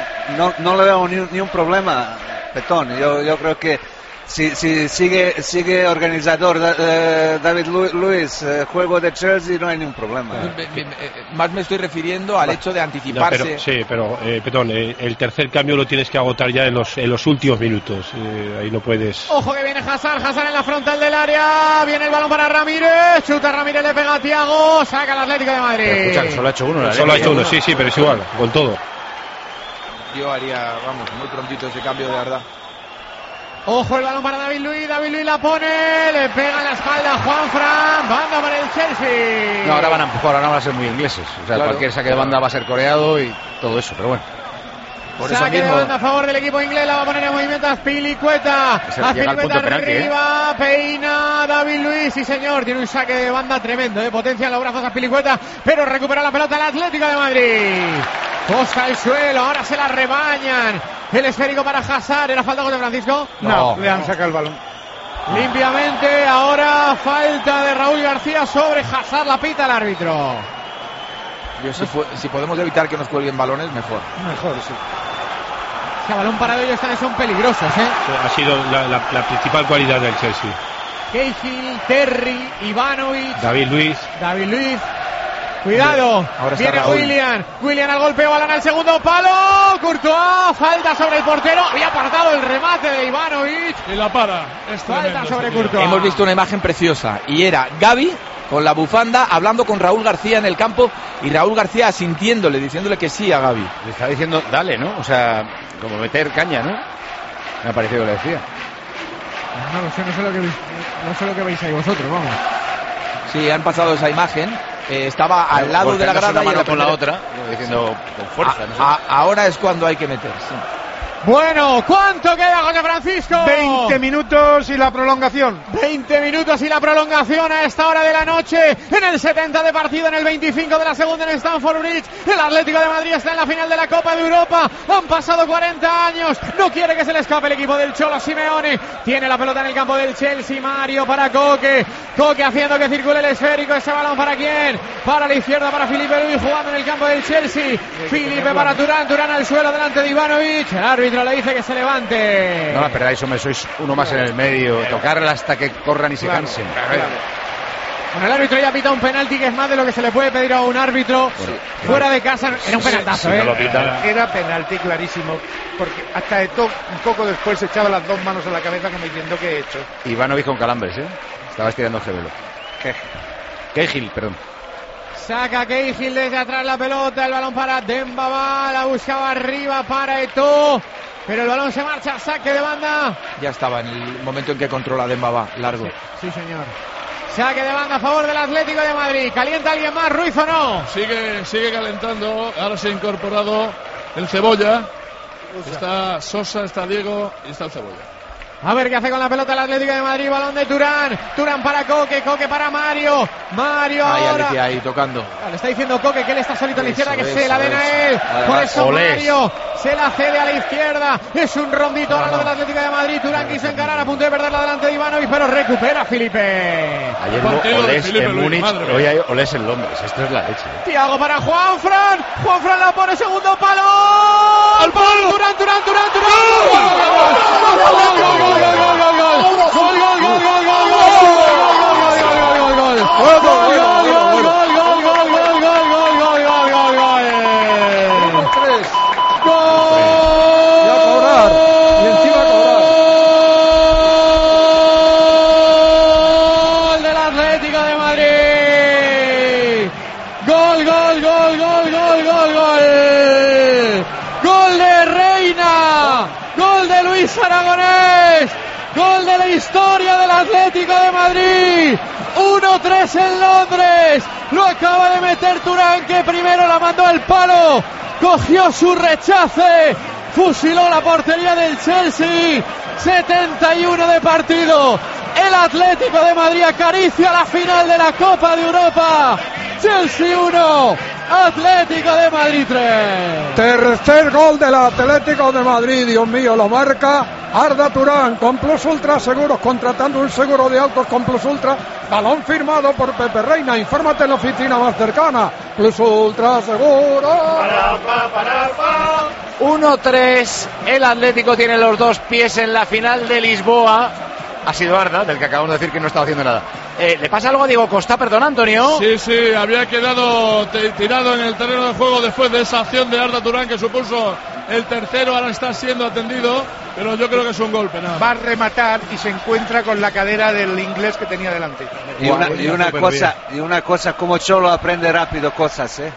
no le veo ni un problema, Petón. Yo creo que si sigue organizador David Luiz, juego de Chelsea, no hay ningún problema. Más me estoy refiriendo al hecho de anticiparse. Petón, el tercer cambio lo tienes que agotar ya en los últimos minutos. Ahí no puedes. Ojo que viene Hazard en la frontal del área. Viene el balón para Ramírez. Chuta Ramírez, le pega a Thiago. Saca el Atlético de Madrid. Escucha, solo ha hecho uno. Solo ha hecho uno, sí, pero es igual, con todo. Yo haría, vamos, muy prontito ese cambio, de verdad. Ojo el balón para David Luiz la pone, le pega en la espalda a Juanfran, banda para el Chelsea. No, ahora van a empujar, ahora van a ser muy ingleses. O sea, Claro. cualquier saque de banda va a ser coreado y todo eso, pero bueno. Por eso Saque mismo, de banda a favor del equipo inglés, la va a poner en movimiento Azpilicueta. Ese llega al punto de penalti, arriba, peina David Luiz, sí señor, tiene un saque de banda tremendo, potencia en los brazos Azpilicueta, pero recupera la pelota el Atlético de Madrid. Posta al suelo, ahora se la rebañan. El esférico para Hazard, ¿era falta de Francisco? No, le han sacado el balón. Limpiamente, ahora falta de Raúl García sobre Hazard, la pita el árbitro. Yo, si podemos evitar que nos cuelguen balones, mejor. Mejor, sí. Que a balón parado ellos también son peligrosos, Ha sido la principal cualidad del Chelsea. Cahill, Terry, Ivanovic, David Luiz. Cuidado, Ahora está viene Raúl. Willian al golpeo, balón al segundo palo, Courtois, falta sobre el portero, había apartado el remate de Ivanovic. Y la para. Es Falta tremendo, sobre este tío. Courtois. Hemos visto una imagen preciosa y era Gavi con la bufanda hablando con Raúl García en el campo y Raúl García asintiéndole, diciéndole que sí a Gavi. le está diciendo, dale, ¿no? O sea, como meter caña, ¿no? Me ha parecido que le decía. No lo sé, no sé lo que veis ahí vosotros, vamos. Sí, han pasado esa imagen. Estaba al lado de la Golpeándose grada una y mano en con la primera- otra, diciendo con fuerza, no sé. Ahora es cuando hay que meter. Sí. Bueno, ¿cuánto queda, José Francisco? 20 minutos y la prolongación. 20 minutos y la prolongación a esta hora de la noche. En el 70 de partido, en el 25 de la segunda en Stamford Bridge. El Atlético de Madrid está en la final de la Copa de Europa. Han pasado 40 años. No quiere que se le escape el equipo del Cholo Simeone. Tiene la pelota en el campo del Chelsea. Mario para Coque. Coque haciendo que circule el esférico. Ese balón para quién? Para la izquierda, para Filipe Luis jugando en el campo del Chelsea. Filipe para Turán. Turán al suelo delante de Ivanovic. El árbitro le dice que se levante. No la perdáis, hombre, sois uno más en el medio. Tocarla hasta que corran y se cansen. Bueno, el árbitro ya pita un penalti que es más de lo que se le puede pedir a un árbitro fuera de casa. Era un penaltazo, Si no lo pita. Era penalti clarísimo, porque hasta Eto'o un poco después se echaba las dos manos a la cabeza como diciendo que he hecho. Ivanovic con calambres, ¿eh? Estaba estirando el gemelo. Cahill, perdón. Saca Cahill desde atrás la pelota, el balón para Dembaba, la buscaba arriba para Eto'o, pero el balón se marcha, saque de banda. Ya estaba en el momento en que controla Dembaba, largo. Sí, señor. Saque de banda a favor del Atlético de Madrid. ¿Calienta alguien más, Ruiz, o no? Sigue calentando. Ahora se ha incorporado el Cebolla. Está Sosa, está Diego y está el Cebolla. A ver qué hace con la pelota el Atlético de Madrid, balón de Turán, Turán para Coque, Coque para Mario Ahí ahora. Alicia, ahí tocando. Le está diciendo Coque que él está solito a la izquierda, que Eso, se la den a eso. él. Por Además, eso olés. Mario se la cede a la izquierda. Es un rondito ahora del Atlético de Madrid. Turán quiso encarar, a punto de perderla delante de Ivanovic, pero recupera Filipe. Ayer Partido de Olés Filipe en Luis, Múnich, madre mía. hoy hay Olés en Londres. Esto es la leche. Tiago para Juanfran. Juanfran la pone, segundo palo. ¡Al palo! Turán, Turán, Turán, Gol del Atlético de Madrid. Gol de Reina. Gol de Luis Aragonés. Gol de la historia del Atlético de Madrid. 1-3 en Londres. Lo acaba de meter Turán, que primero la mandó al palo. Cogió su rechace. Fusiló la portería del Chelsea. 71 de partido. El Atlético de Madrid acaricia la final de la Copa de Europa. Chelsea 1, Atlético de Madrid 3. Tercer gol del Atlético de Madrid, Dios mío, lo marca Arda Turán con Plus Ultra Seguros, contratando un seguro de autos con Plus Ultra. Balón firmado por Pepe Reina. Infórmate en la oficina más cercana. Plus Ultra Seguros. 1-3. El Atlético tiene los dos pies en la final de Lisboa. Ha sido Arda, del que acabamos de decir que no estaba haciendo nada. ¿Le pasa algo a Diego Costa, perdón, Antonio? Sí, había quedado tirado en el terreno de juego después de esa acción de Arda Turán que supuso el tercero. Ahora está siendo atendido, pero yo creo que es un golpe. Nada. Va a rematar y se encuentra con la cadera del inglés que tenía delante. Y una cosa, como Cholo aprende rápido cosas, ¿eh?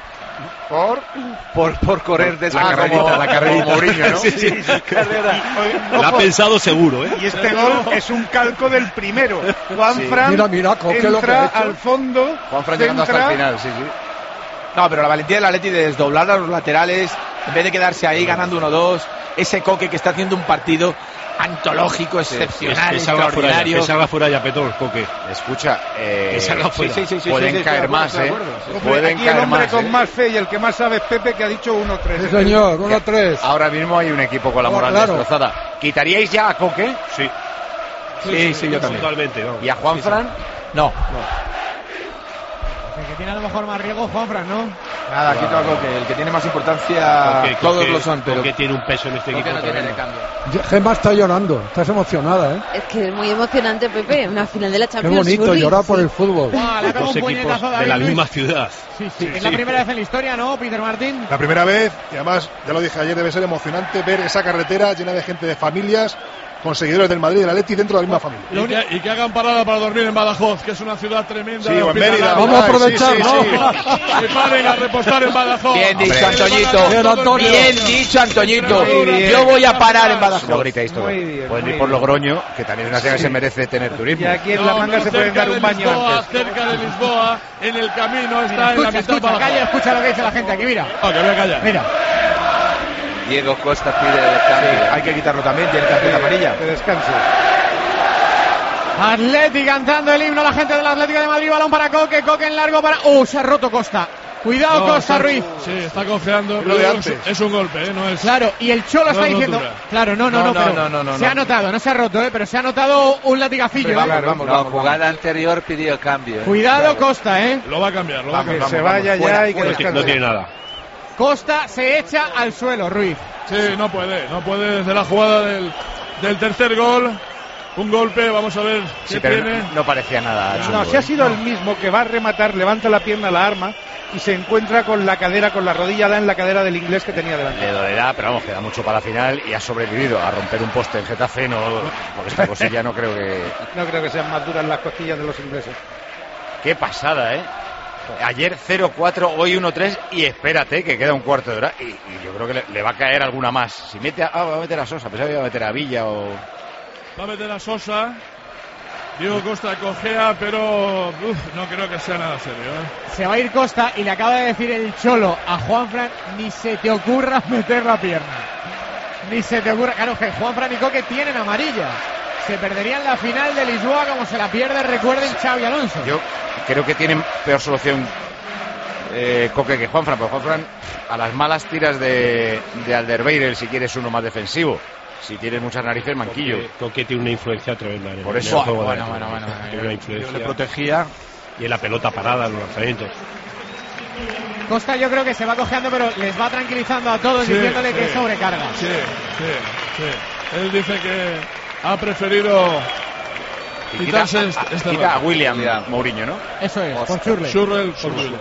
Por correr la carrerita. Mourinho, ¿no? Sí. Carrera. Lo ha pensado seguro, ¿eh? Y este gol es un calco del primero. Juanfran Mira, Coque lo que ha entra hecho. al fondo. Juanfran llegando hasta el final, sí. No, pero la valentía del Atleti de desdoblar a los laterales, en vez de quedarse ahí ganando 1-2, ese Coque que está haciendo un partido antológico, excepcional, que salga extraordinario. fuera ya, Petón, Coque. Escucha, que salga fuera. Pueden caer más, ¿eh? Hombre, aquí el hombre con más fe y el que más sabe es Pepe, que ha dicho 1-3. Sí, señor, 1-3. Ahora mismo hay un equipo con la moral destrozada. ¿Quitaríais ya a Coque? Sí. Sí, yo también. Totalmente, vamos. ¿Y a Juanfran? No. El que tiene a lo mejor más riesgo, Juanfran, ¿no? Nada, quito a Coque. El que tiene más importancia, todos lo son, pero Coque tiene un peso en este equipo. no tiene de cambio. Gemma está llorando, estás emocionada, ¿eh? Es que es muy emocionante, Pepe. Una final de la Qué Champions bonito League. llorar por el fútbol. Le ha pegado Dos un puñetazo equipos a de David la Luiz. misma ciudad. Es la primera vez en la historia, ¿no, Peter Martín? La primera vez, y además, ya lo dije ayer, debe ser emocionante ver esa carretera llena de gente, de familias, con seguidores del Madrid y del Atleti dentro de la misma familia. Y que hagan parada para dormir en Badajoz, que es una ciudad tremenda. Sí, o en Mérida. Vamos a aprovechar, ¿no? Que paren a repostar en Badajoz. Bien dicho, Hombre, Antoñito. Bien, Antonio. Bien dicho, Antoñito. Yo voy a parar en Badajoz. No gritéis todo. Muy bien, Pueden muy ir por bien. Logroño, que también es una ciudad que se merece tener Y turismo. aquí en la manga se pueden dar un baño antes. Cerca de Lisboa, en el camino, está en la Escucha, mitad escucha, Badajoz. calla, escucha lo que dice la gente aquí, mira. Que voy a callar. Mira. Diego Costa pide el cambio. Hay que quitarlo también, tiene tarjeta amarilla. Que descanse. Atleti cantando el himno, la gente del Atlético de Madrid, balón para Coque, Coque en largo para... se ha roto Costa. Cuidado, No, Costa Ruiz. Sí, está confiando. Lo de pero antes. es un golpe, ¿eh? No es. Claro, y el Cholo No está es diciendo... rotura. Claro, no, se ha notado, no se ha roto, pero se ha notado un latigacillo. Vamos, La jugada anterior pidió cambio. Cuidado, Costa, Lo va a cambiar, lo va a cambiar. Que se vaya ya y que descanse. No tiene nada. Costa se echa al suelo, Ruiz. Sí, no puede desde la jugada del tercer gol. Un golpe, vamos a ver Sí, qué pero tiene. no parecía nada chungo, No, si ha sido el mismo que va a rematar, levanta la pierna, la arma y se encuentra con la cadera, con la rodilla da en la cadera del inglés que tenía delante. Le dolerá, pero vamos, queda mucho para la final y ha sobrevivido a romper un poste en Getafe. No, por esta cosilla no creo que... No creo que sean más duras las costillas de los ingleses. Qué pasada, ¿eh? Ayer 0-4, hoy 1-3 y espérate que queda un cuarto de hora y yo creo que le va a caer alguna más. Si mete va a meter a Sosa, pensaba que iba a meter a Villa o... Va a meter a Sosa. Diego Costa cojea, pero no creo que sea nada serio, ¿eh? Se va a ir Costa y le acaba de decir el Cholo a Juanfran, ni se te ocurra meter la pierna. Ni se te ocurra. Claro que Juanfran y Coque tienen amarilla. Se perderían la final de Lisboa como se la pierde, recuerden, Xavi Alonso. Yo creo que tienen peor solución Coque que Juanfran, pero Juanfran a las malas tiras de Alderweireld si quieres uno más defensivo. Si tienes muchas narices, Manquillo. Coque tiene una influencia tremenda en Por el eso, juego. bueno. Tiene una influencia. Le protegía. Y en la pelota parada, en los lanzamientos. Costa yo creo que se va cojeando, pero les va tranquilizando a todos diciéndole que sobrecarga. Sí. Él dice que ha preferido quitarse quita a William Mourinho, ¿no? Eso es, por Schürrle. Schürrle.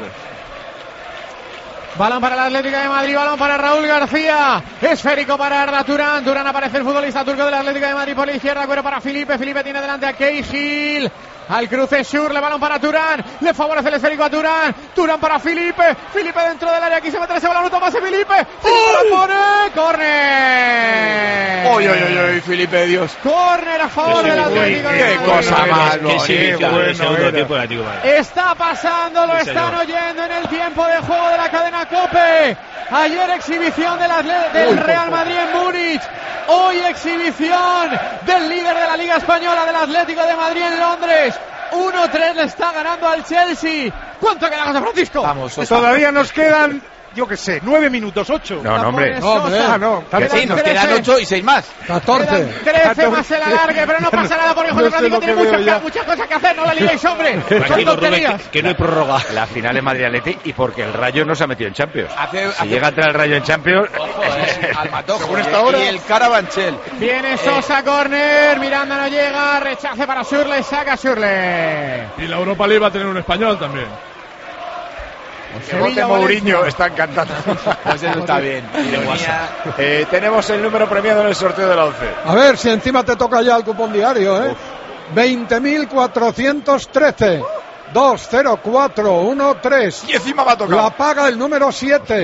Balón para el Atlético de Madrid, balón para Raúl García. Esférico para Arda Turán. Turán aparece el futbolista turco del Atlético de Madrid por la izquierda. Cuero para Felipe. Felipe tiene delante a Cahill. Al cruce Schürrle, balón para Turán. Le favorece el esférico a Turán. Turán para Felipe. Felipe dentro del área. Aquí se mete ese balón. Toma Felipe. Felipe lo pone. ¡Córner! ¡Oy! Felipe, Dios! ¡Córner a favor del Atlético de Madrid! ¡Qué cosa más! Qué significa segundo tiempo del Atlético de Madrid. Está pasando, lo están oyendo en el tiempo de juego de la cadena COPE. Ayer exhibición del Real Madrid en Múnich. Hoy exhibición del líder de la Liga Española, del Atlético de Madrid en Londres. 1-3 le está ganando al Chelsea. ¿Cuánto queda, José Francisco? Vamos, Todavía nos quedan, yo qué sé, 9 minutos, 8. No, hombre. No. Sí, nos quedan 8 y 6 más. 14. 13 más el alargue, pero no pasa nada porque José Francisco tiene muchas cosas que hacer. No la liéis, hombre. Son Tranquilo, Rubén, tonterías. que no hay prórroga. La final es Madrid-Atleti y porque el Rayo no se ha metido en Champions. Si llega a entrar el Rayo en Champions... Al Matojo. Según esta hora. Y el Carabanchel. Viene Sosa, córner. Miranda no llega. Rechace para Schürrle. Saca Schürrle. Y la Europa League va a tener un español también. Que vote Mourinho, están cantando. Pues eso está bien. Tenemos el número premiado en el sorteo de la 11. A ver si encima te toca ya el cupón diario, ¿eh? 20.413. 20413. Y encima va a tocar. La paga el número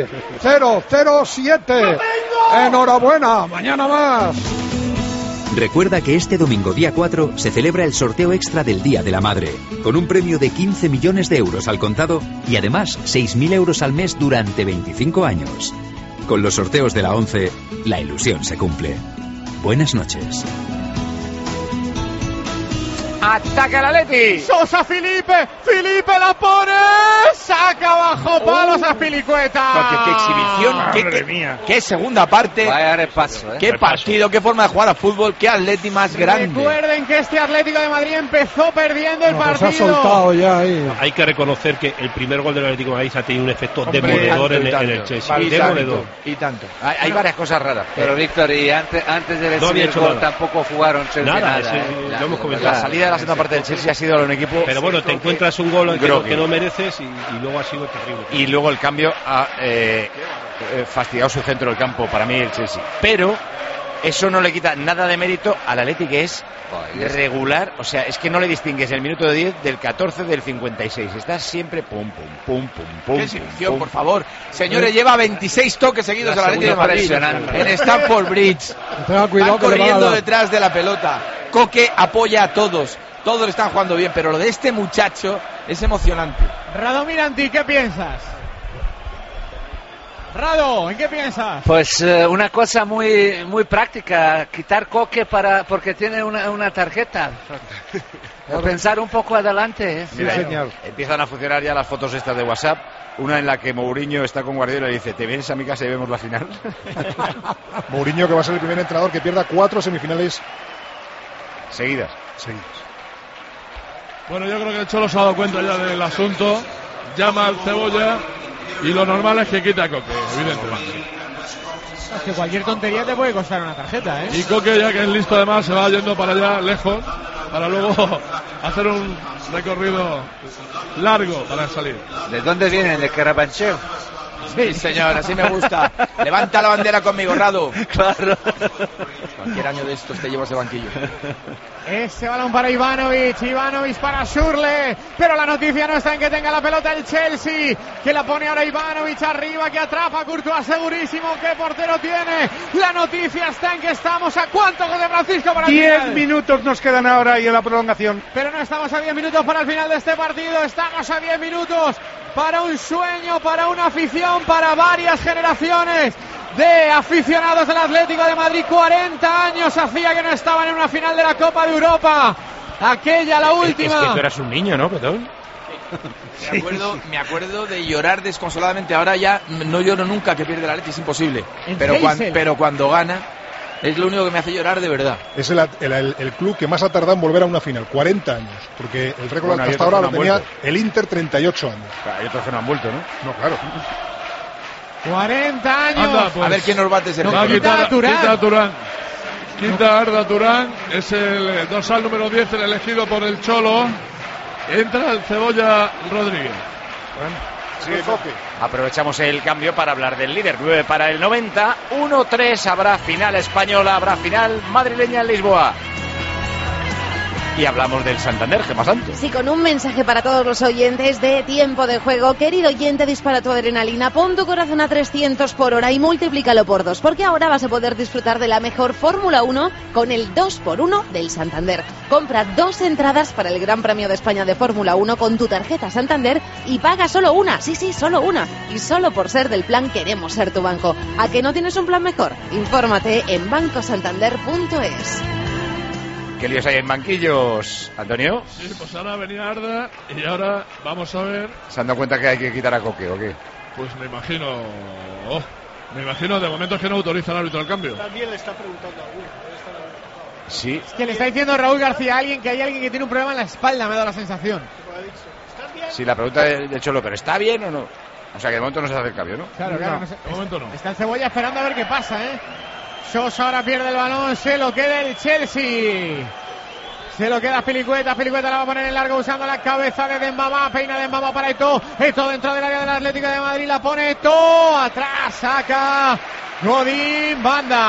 7007. Enhorabuena, mañana más. Recuerda que este domingo día 4 se celebra el sorteo extra del Día de la Madre, con un premio de 15 millones de euros al contado y además 6.000 euros al mes durante 25 años. Con los sorteos de la 11, la ilusión se cumple. Buenas noches. ¡Ataca el Atleti! Sosa Felipe la pone, saca bajo palos a Spilicueta. ¡Qué exhibición! ¡Qué segunda parte! Vaya repaso, ¡Qué partido! ¡Qué forma de jugar a fútbol! ¡Qué Atleti más grande! Recuerden que este Atlético de Madrid empezó perdiendo el partido. Se ha soltado ya ahí. Hay que reconocer que el primer gol del Atlético de Madrid ha tenido un efecto demoledor en el Chelsea. Demoledor. Y tanto. Hay varias cosas raras. Pero Víctor, y antes de recibir el gol tampoco jugaron Chelsea nada. Lo hemos comentado. La salida de la segunda parte del Chelsea ha sido un equipo. Pero bueno, te encuentras un gol que no mereces y luego ha sido terrible. Y luego el cambio ha fastidiado su centro del campo, para mí, el Chelsea. Pero eso no le quita nada de mérito al Atleti, que es regular. O sea, es que no le distingues el minuto de 10 del 14 del 56. Está siempre pum, pum, pum, pum, pum. ¡Qué exhibición, por favor! Señores, lleva 26 toques seguidos al Atlético de Madrid en Stamford Bridge. Van corriendo detrás de la pelota. Coque apoya a todos. Todos están jugando bien, pero lo de este muchacho es emocionante. Radomir Antí, ¿qué piensas? Rado, ¿en qué piensas? Pues una cosa muy práctica, quitar Coque porque tiene una tarjeta. Pensar un poco adelante. Sí, señor. Empiezan a funcionar ya las fotos estas de WhatsApp. Una en la que Mourinho está con Guardiola y dice: ¿te vienes a mi casa y vemos la final? Mourinho, que va a ser el primer entrenador que pierda 4 semifinales seguidas. Bueno, yo creo que el Cholo se ha dado cuenta ya del asunto, llama al Cebolla y lo normal es que quita a Coque, evidentemente. Es que cualquier tontería te puede costar una tarjeta, ¿eh? Y Coque, ya que es listo además, se va yendo para allá lejos, para luego hacer un recorrido largo para salir. ¿De dónde vienen? ¿De Carabanchel? Sí, señor, así me gusta. Levanta la bandera conmigo, Rado. Claro. Cualquier año de estos te llevo ese banquillo. Ese balón para Ivanovic para Schürrle, pero la noticia no está en que tenga la pelota el Chelsea, que la pone ahora Ivanovic arriba, que atrapa a Courtois segurísimo, que portero tiene. La noticia está en que estamos a ¿cuánto de Francisco para el 10 final? minutos nos quedan ahora y en la prolongación. Pero no estamos a 10 minutos para el final de este partido, estamos a 10 minutos para un sueño, para una afición, para varias generaciones de aficionados del Atlético de Madrid. 40 años hacía que no estaban en una final de la Copa de Europa. Aquella, la última. Es que tú eras un niño, ¿no, Petón? Me acuerdo de llorar desconsoladamente. Ahora ya no lloro nunca que pierde el Atleti, es imposible. Pero cuando gana, es lo único que me hace llorar de verdad. Es el club que más ha tardado en volver a una final, 40 años. Porque el récord hasta ahora lo tenía el Inter, 38 años. Claro, hay otros que no han vuelto, ¿no? No, claro. 40 años. Anda, pues, a ver quién nos bate ese récord. Quita Turán. Quita Arda Turán. Es el dorsal número 10, el elegido por el Cholo. Entra el Cebolla Rodríguez. Aprovechamos el cambio para hablar del líder. 9 para el 90. 1-3. Habrá final española, habrá final madrileña en Lisboa. Y hablamos del Santander, Gemma Santos. Sí, con un mensaje para todos los oyentes de Tiempo de Juego. Querido oyente, dispara tu adrenalina, pon tu corazón a 300 por hora y multiplícalo por 2, porque ahora vas a poder disfrutar de la mejor Fórmula 1 con el 2x1 del Santander. Compra 2 entradas para el Gran Premio de España de Fórmula 1 con tu tarjeta Santander y paga solo una, sí, solo una. Y solo por ser del plan Queremos Ser Tu Banco. ¿A que no tienes un plan mejor? Infórmate en bancosantander.es. ¿Qué líos hay en banquillos, Antonio? Sí, pues ahora venía Arda y ahora vamos a ver. ¿Se han dado cuenta que hay que quitar a Coque o qué? Pues me imagino de momento es que no autoriza el árbitro al cambio. También le está preguntando a alguno. Sí. Es que le está diciendo Raúl García a alguien que hay alguien que tiene un problema en la espalda, me da la sensación. Sí, la pregunta de Cholo, ¿pero está bien o no? O sea que de momento no se hace el cambio, ¿no? Claro, no sé. De momento no. Está el Cebolla esperando a ver qué pasa, ¿eh? Sosa ahora pierde el balón, se lo queda el Chelsea. Se lo queda Spilicueta la va a poner en largo usando la cabeza de Dembaba, peina Dembaba para Eto'o dentro del área del Atlético de Madrid, la pone Eto'o, atrás saca Godín,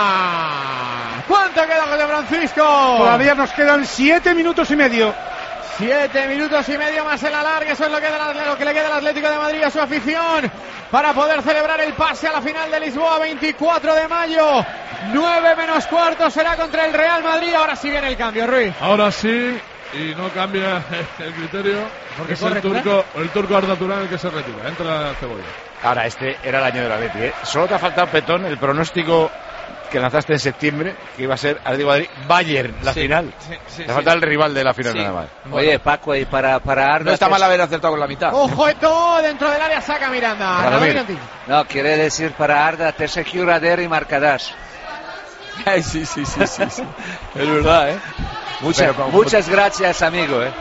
banda. ¿Cuánto queda, José Francisco? Todavía nos quedan 7 minutos y medio. 7 minutos y medio más el alargue, eso es lo que le queda al Atlético de Madrid a su afición para poder celebrar el pase a la final de Lisboa, 24 de mayo, 9 menos cuarto será contra el Real Madrid. Ahora sí viene el cambio, Ruiz. Ahora sí, y no cambia el criterio, porque es el turco Arda Turán el que se retira, entra Cebolla. Ahora, este era el año del Atleti, ¿eh? Solo te ha faltado, Petón, el pronóstico que lanzaste en septiembre, que iba a ser Atlético de Madrid Bayern, la final. Te falta el rival de la final nada más. Oye, Paco, y para Arda... No está mal haber acertado con la mitad. ¡Ojo, Eto'o! Dentro del área saca Miranda. No, quiere decir para Arda, te securader y marcadas. Sí. Es verdad, ¿eh? Muchas gracias, amigo, ¿eh?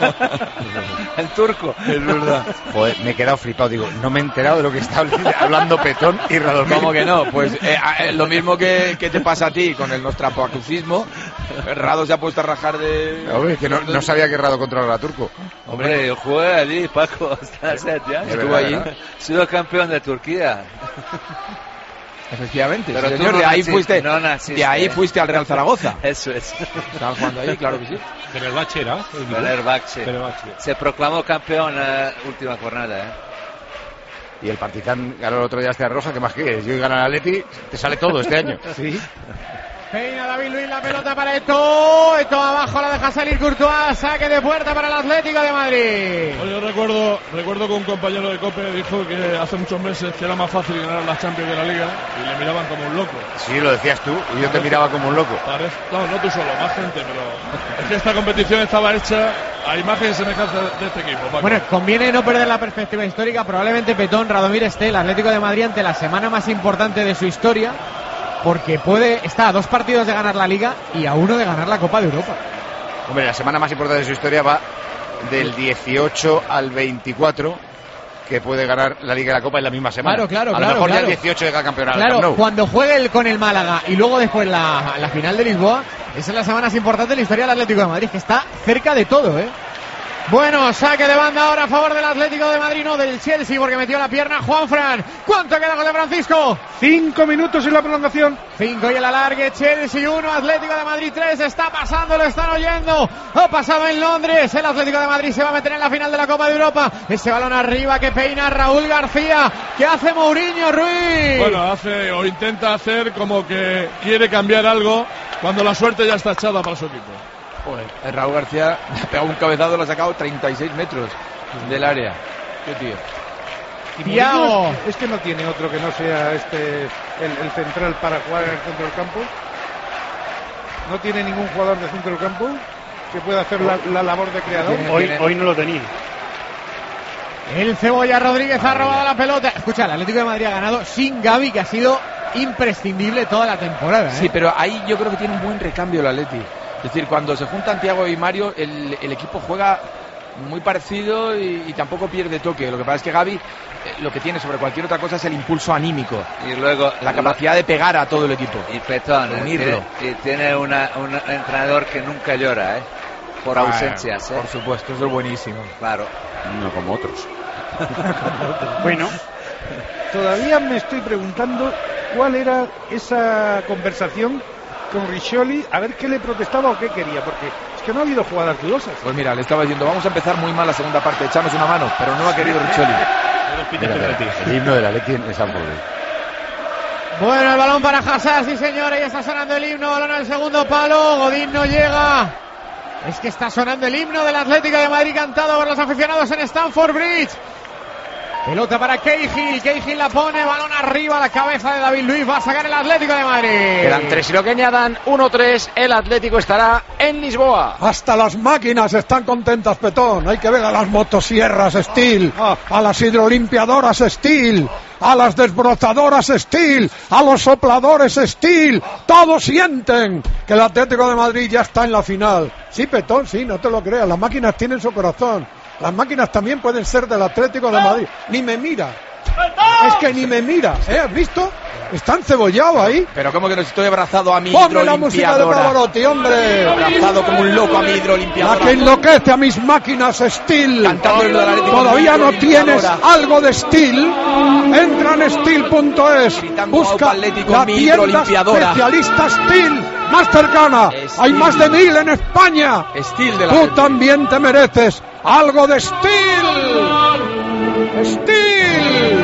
El turco. Es verdad. Joder, me he quedado flipado. Digo, no me he enterado de lo que está hablando Petón y Radomir. ¿Cómo que no? Pues lo mismo que te pasa a ti con el nostrapoacucismo. Rado se ha puesto a rajar de... Hombre, que no sabía que Rado controlaba a Turco. Hombre, yo jugué allí, Paco, hasta 7 años. Estuvo allí. He sido campeón de Turquía. Efectivamente, pero señor, no de ahí fuiste al Real Zaragoza. Eso es. Estabas jugando ahí, claro que sí. Fenerbahce era. Fenerbahce. Se proclamó campeón última jornada, ¿eh? Y el Partizan ganó el otro día a Roja, ¿qué más quieres? Yo y ganar al Atleti, te sale todo este año. Sí. Peina David Luiz la pelota para Eto'o. Eto'o abajo, la deja salir Courtois. Saque de puerta para el Atlético de Madrid. Oye, yo recuerdo que un compañero de COPE dijo que hace muchos meses que era más fácil ganar las Champions de la Liga y le miraban como un loco. Sí, lo decías tú y yo te miraba como un loco. No tú solo, más gente, pero es que esta competición estaba hecha a imagen y semejanza de este equipo, Paco. Bueno, conviene no perder la perspectiva histórica. Probablemente Petón, Radomir esté el Atlético de Madrid ante la semana más importante de su historia, porque está a 2 partidos de ganar la Liga y a 1 de ganar la Copa de Europa. Hombre, la semana más importante de su historia va del 18 al 24, que puede ganar la Liga y la Copa en la misma semana. Claro. A lo mejor ya el 18 llega campeonato. Claro, cuando juegue con el Málaga y luego después la final de Lisboa, esa es la semana más importante de la historia del Atlético de Madrid, que está cerca de todo, ¿eh? Bueno, saque de banda ahora a favor del Atlético de Madrid, no del Chelsea, porque metió la pierna Juanfran. ¿Cuánto queda con de Francisco? 5 minutos en la prolongación. 5 y el alargue, Chelsea 1, Atlético de Madrid 3. Está pasando, lo están oyendo. Ha pasado en Londres. El Atlético de Madrid se va a meter en la final de la Copa de Europa. Ese balón arriba que peina Raúl García. ¿Qué hace Mourinho, Ruiz? Bueno, hace o intenta hacer como que quiere cambiar algo cuando la suerte ya está echada para su equipo. Joder, Raúl García le ha pegado un cabezazo, lo ha sacado 36 metros del área. Qué tío. Thiago. Es que no tiene otro que no sea el central para jugar en el centro del campo. No tiene ningún jugador de centro del campo que pueda hacer la labor de creador. Hoy no lo tenía. El Cebolla Rodríguez ha robado la pelota. Escucha, el Atlético de Madrid ha ganado sin Gavi, que ha sido imprescindible toda la temporada, ¿eh? Sí, pero ahí yo creo que tiene un buen recambio el Atleti. Es decir, cuando se juntan Thiago y Mario, el equipo juega muy parecido y tampoco pierde toque. Lo que pasa es que Gavi lo que tiene sobre cualquier otra cosa es el impulso anímico y luego la capacidad de pegar a todo el equipo y Petón, unirlo. Y tiene un entrenador que nunca llora, por ausencias, por supuesto, eso es buenísimo. Claro, no como otros. Bueno, todavía me estoy preguntando cuál era esa conversación con Riccioli, a ver qué le protestaba o qué quería, porque es que no ha habido jugadas dudosas. Pues mira, le estaba diciendo, vamos a empezar muy mal la segunda parte, echamos una mano, pero no ha querido Riccioli. El himno de la Atleti en San Pablo. Bueno, el balón para Hazard, sí señores, ya está sonando el himno, balón al segundo palo, Godín no llega. Es que está sonando el himno del Atlético de Madrid cantado por los aficionados en Stamford Bridge. Pelota para Cahill la pone, balón arriba a la cabeza de David Luiz, va a sacar el Atlético de Madrid. Quedan 3 y lo que añadan, 1-3, el Atlético estará en Lisboa. Hasta las máquinas están contentas, Petón. Hay que ver a las motosierras Steel, a las hidrolimpiadoras Steel, a las desbrozadoras Steel, a los sopladores Steel. Todos sienten que el Atlético de Madrid ya está en la final. Sí, Petón, sí, no te lo creas, las máquinas tienen su corazón. Las máquinas también pueden ser del Atlético de Madrid. Ni me mira. Es que ni me mira. ¿Has visto? Está encebollado ahí. Pero como que no estoy abrazado a mi hidrolimpiadora. Ponme la música de Pavarotti, hombre. Abrazado como un loco a mi hidrolimpiadora. La que enloquece a mis máquinas Steel. Todavía no tienes algo de Steel. Entra en Steel.es. Busca la tienda especialista Steel más cercana. Hay más de 1000 en España. Estil de la Tú gente. también te mereces algo de Steel. Steel.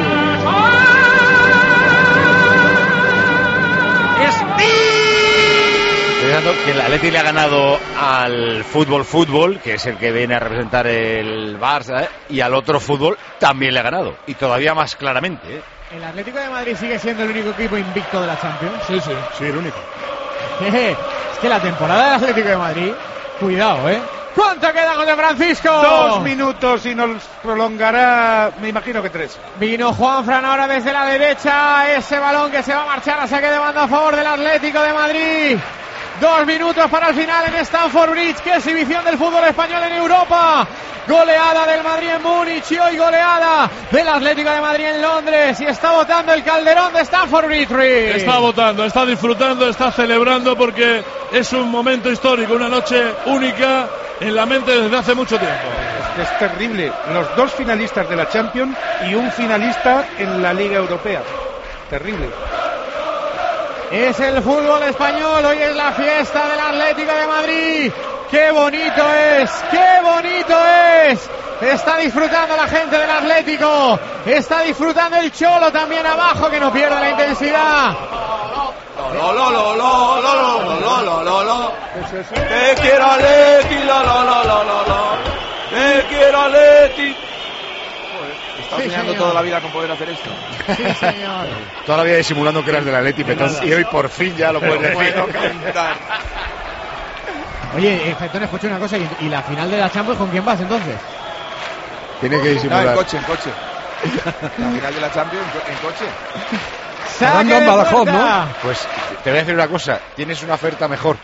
Estoy dando que el Atleti le ha ganado al fútbol, que es el que viene a representar el Barça, y al otro fútbol también le ha ganado. Y todavía más claramente, ¿eh? El Atlético de Madrid sigue siendo el único equipo invicto de la Champions. Sí, el único. Es que la temporada del Atlético de Madrid, cuidado, ¿Cuánto queda José Francisco? 2 minutos y nos prolongará, me imagino que 3. Vino Juanfran ahora desde la derecha, ese balón que se va a marchar a saque de banda a favor del Atlético de Madrid. 2 minutos para el final en Stamford Bridge. Qué exhibición del fútbol español en Europa. Goleada del Madrid en Múnich y hoy goleada del Atlético de Madrid en Londres. Y está votando el Calderón de Stamford Bridge. Está votando, está disfrutando, está celebrando porque es un momento histórico, una noche única en la mente desde hace mucho tiempo. Es terrible. Los 2 finalistas de la Champions y un finalista en la Liga Europea. Terrible. Es el fútbol español, hoy es la fiesta del Atlético de Madrid. ¡Qué bonito es! ¡Qué bonito es! Está disfrutando la gente del Atlético. Está disfrutando el Cholo también abajo, que no pierde la intensidad. Te quiero Atleti, te quiero Atleti. Está soñando toda la vida con poder hacer esto. Sí, señor. Toda la vida disimulando que eras del Atleti, Petón, y hoy por fin ya lo puedes decir. Oye, Petón, escucha una cosa, ¿y la final de la Champions con quién vas entonces? Tiene que disimular. En coche. La final de la Champions en coche. Hablando en Badajoz, ¿no? Pues te voy a decir una cosa, tienes una oferta mejor.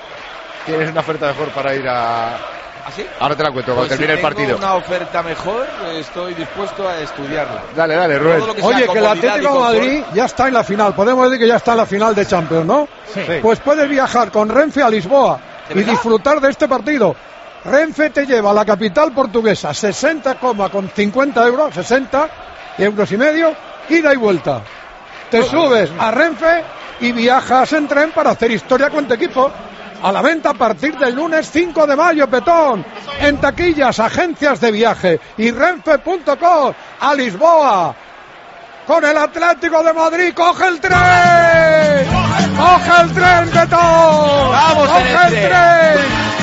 Para ir a... ¿Ah, sí? Ahora te la cuento cuando Pues termine el partido. Una oferta mejor, estoy dispuesto a estudiarla. Dale, Rubén. Oye, que el Atlético de Madrid ya está en la final. Podemos decir que ya está en la final de Champions, ¿no? Sí. Pues puedes viajar con Renfe a Lisboa y disfrutar de este partido. Renfe te lleva a la capital portuguesa 60,50 euros, 60 euros y medio, ida y vuelta. Te subes a Renfe y viajas en tren para hacer historia con tu equipo. A la venta a partir del lunes 5 de mayo, Petón. En taquillas, agencias de viaje y renfe.com a Lisboa. Con el Atlético de Madrid, ¡coge el tren! ¡Coge el tren, Petón! ¡Vamos en ¡Coge el tren!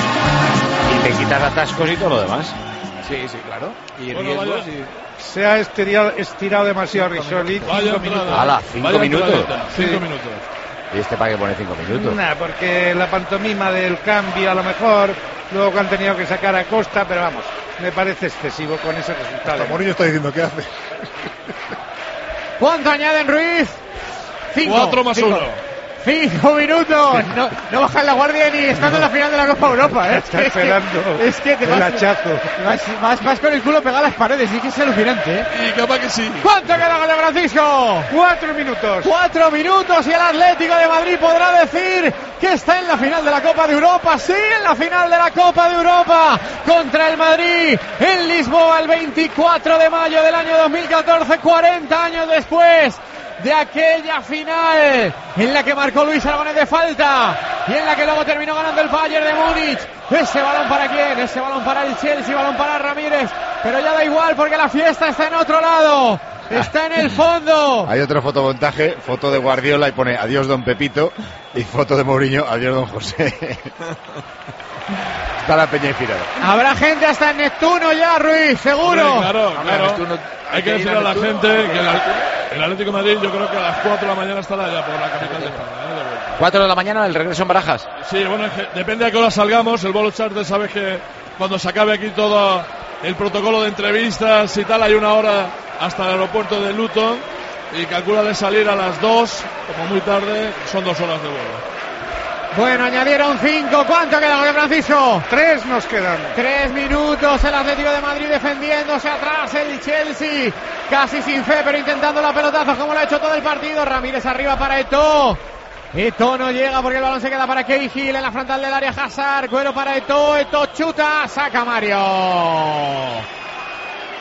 Y te quitas atascos y todo lo demás. Sí, claro. Y Bueno, riesgos vaya. Se ha estirado demasiado Risoli. 5 minutos. ¡Hala! 5 minutos. 5 minutos. ¿Y este para qué pone 5 minutos? Porque la pantomima del cambio a lo mejor, luego que han tenido que sacar a Costa, pero vamos, me parece excesivo con ese resultado. Hasta Mourinho está diciendo qué hace. ¿Cuánto añaden, Ruiz? 4 más 1. 5 minutos. No bajan la guardia ni estando en la final de la Copa Europa, ¿eh? Está esperando Es que te el vas, hachazo. vas con el culo pegado a las paredes. Sí que es alucinante, ¿eh? Y capaz que sí. ¿Cuánto queda con el Francisco? 4 minutos. 4 minutos y el Atlético de Madrid podrá decir que está en la final de la Copa de Europa. Sí, en la final de la Copa de Europa contra el Madrid en Lisboa el 24 de mayo del año 2014, 40 años después de aquella final en la que marcó Luis Aragonés de falta y en la que luego terminó ganando el Bayern de Múnich. Ese balón para quién, ese balón para el Chelsea, balón para Ramírez, pero ya da igual porque la fiesta está en otro lado, está en el fondo. Hay otro fotomontaje, foto de Guardiola y pone adiós don Pepito, y foto de Mourinho, adiós don José. Está la peña inspirada. Habrá gente hasta en Neptuno ya, Ruiz, seguro. Hombre, claro. Hay que decirle a la gente que el Atlético de Madrid yo creo que a las 4 de la mañana estará ya por la capital de España. 4 de la mañana el regreso en Barajas. Sí, bueno, depende de a qué hora salgamos. El vuelo charter, sabes que cuando se acabe aquí todo el protocolo de entrevistas y tal, hay una hora hasta el aeropuerto de Luton y calcula de salir a las 2, como muy tarde, son 2 horas de vuelo. Bueno, añadieron 5. ¿Cuánto queda, José Francisco? 3 nos quedan. 3 minutos. El Atlético de Madrid defendiéndose atrás. El Chelsea casi sin fe, pero intentando la pelotazo como lo ha hecho todo el partido. Ramírez arriba para Eto'o. Eto'o no llega porque el balón se queda para Cahill en la frontal del área. Hazard. Cuero para Eto'o. Eto'o chuta. Saca Mario.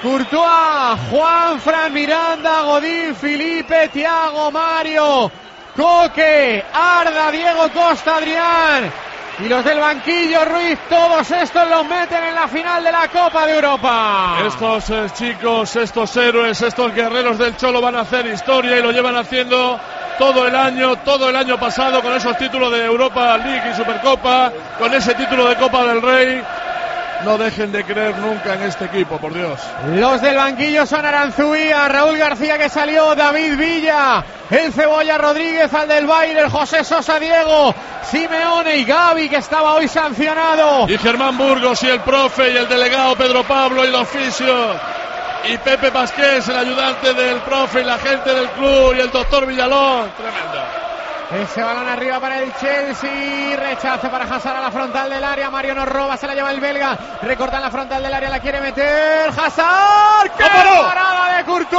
Courtois, Juanfran, Miranda, Godín, Felipe, Thiago, Mario. Coque, Arda, Diego Costa, Adrián. Y los del banquillo, Ruiz, todos estos los meten en la final de la Copa de Europa. Estos chicos, estos héroes, estos guerreros del Cholo van a hacer historia y lo llevan haciendo todo el año pasado con esos títulos de Europa League y Supercopa, con ese título de Copa del Rey. No dejen de creer nunca en este equipo, por Dios. Los del banquillo son Aranzubía, Raúl García que salió, David Villa, el Cebolla Rodríguez, al del Bayern, el José Sosa Diego, Simeone y Gavi que estaba hoy sancionado. Y Germán Burgos y el profe y el delegado Pedro Pablo y los fisios. Y Pepe Pasqués, el ayudante del profe y la gente del club y el doctor Villalón. Tremendo. Ese balón arriba para el Chelsea, rechace para Hazard a la frontal del área, Mario nos roba, se la lleva el belga, recorta en la frontal del área, la quiere meter Hazard, ¡qué parada de Courtois!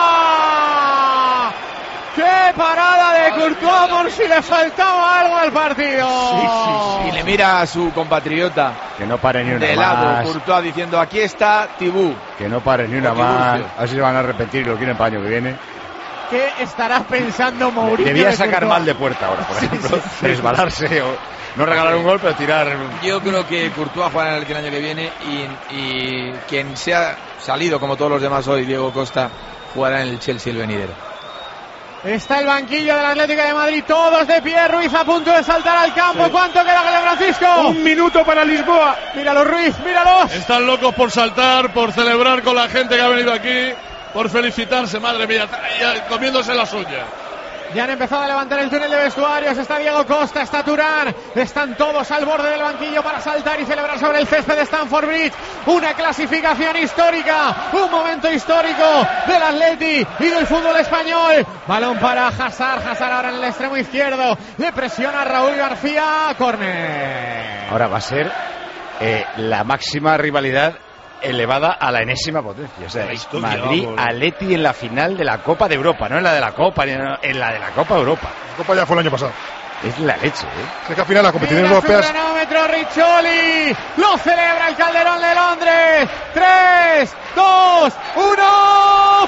¡Qué parada de Courtois por si le faltaba algo al partido! Sí. Y le mira a su compatriota que no pare ni una de más. lado, Courtois diciendo, aquí está Tibú. Que no pare ni una más, a ver si se van a arrepentir y lo quieren para el año que viene. ¿Qué estará pensando Mourinho? Debía sacar mal de puerta ahora, por ejemplo. Resbalarse o no regalar un gol, pero tirar. Yo creo que Courtois jugará el año que viene y quien se ha salido, como todos los demás hoy, Diego Costa, jugará en el Chelsea el venidero. Está el banquillo del Atlético de Madrid, todos de pie, Ruiz a punto de saltar al campo. Sí. ¿Cuánto queda, Francisco? 1 minuto para Lisboa. Míralo, Ruiz, míralos. Están locos por saltar, por celebrar con la gente que ha venido aquí. Por felicitarse, madre mía, comiéndose la suya. Ya han empezado a levantar el túnel de vestuarios. Está Diego Costa, está Turán. Están todos al borde del banquillo para saltar y celebrar sobre el césped de Stamford Bridge. Una clasificación histórica, un momento histórico del Atleti y del fútbol español. Balón para Hazard, Hazard ahora en el extremo izquierdo. Le presiona a Raúl García, córner. Ahora va a ser la máxima rivalidad elevada a la enésima potencia. O sea, Madrid-Atleti en la final de la Copa de Europa, no en la de la Copa, en la de la Copa de Europa. La Copa ya fue el año pasado. Es la leche, Es que al final la competición europea. Su cronómetro, Riccioli. Lo celebra el Calderón de Londres. 3, 2, 1.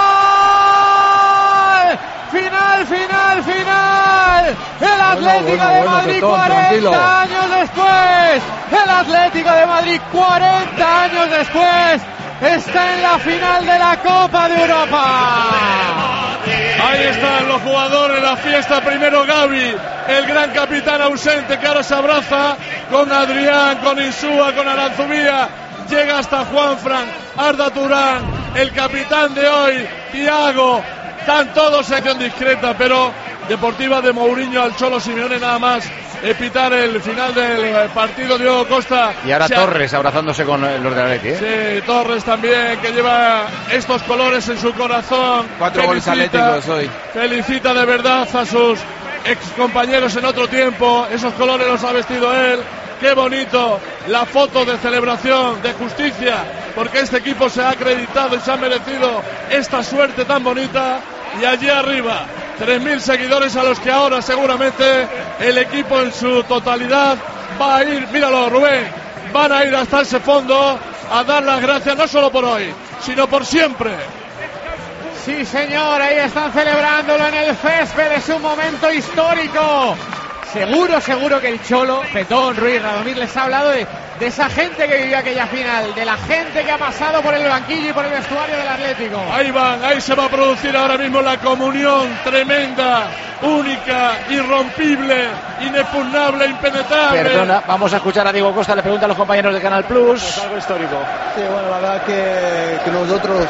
¡Final! El Atlético de Madrid, 40 años después. El Atlético de Madrid, 40 años después, está en la final de la Copa de Europa. Ahí están los jugadores, la fiesta. Primero Gavi, el gran capitán ausente, que ahora se abraza con Adrián, con Insúa, con Aranzubía. Llega hasta Juanfran, Arda Turán, el capitán de hoy, Thiago. Están todos en acción discreta, pero deportiva de Mourinho al Cholo Simeone nada más pitar el final del partido. Diego Costa. Y ahora Torres abrazándose con los de Atleti, Sí, Torres también, que lleva estos colores en su corazón. 4 goles atléticos hoy. Felicita de verdad a sus ex compañeros en otro tiempo. Esos colores los ha vestido él. Qué bonito la foto de celebración, de justicia, porque este equipo se ha acreditado y se ha merecido esta suerte tan bonita. Y allí arriba, 3.000 seguidores a los que ahora seguramente el equipo en su totalidad va a ir, míralo Rubén, van a ir hasta ese fondo a dar las gracias no solo por hoy, sino por siempre. Sí señor, ahí están celebrándolo en el césped, es un momento histórico. Seguro que el Cholo, Petón, Ruiz, Radomir les ha hablado de esa gente que vivió aquella final, de la gente que ha pasado por el banquillo y por el vestuario del Atlético. Ahí van, ahí se va a producir ahora mismo la comunión tremenda, única, irrompible, inexpugnable, impenetrable. Perdona, vamos a escuchar a Diego Costa, le pregunta a los compañeros de Canal Plus. Es algo histórico. Sí, bueno, la verdad que nosotros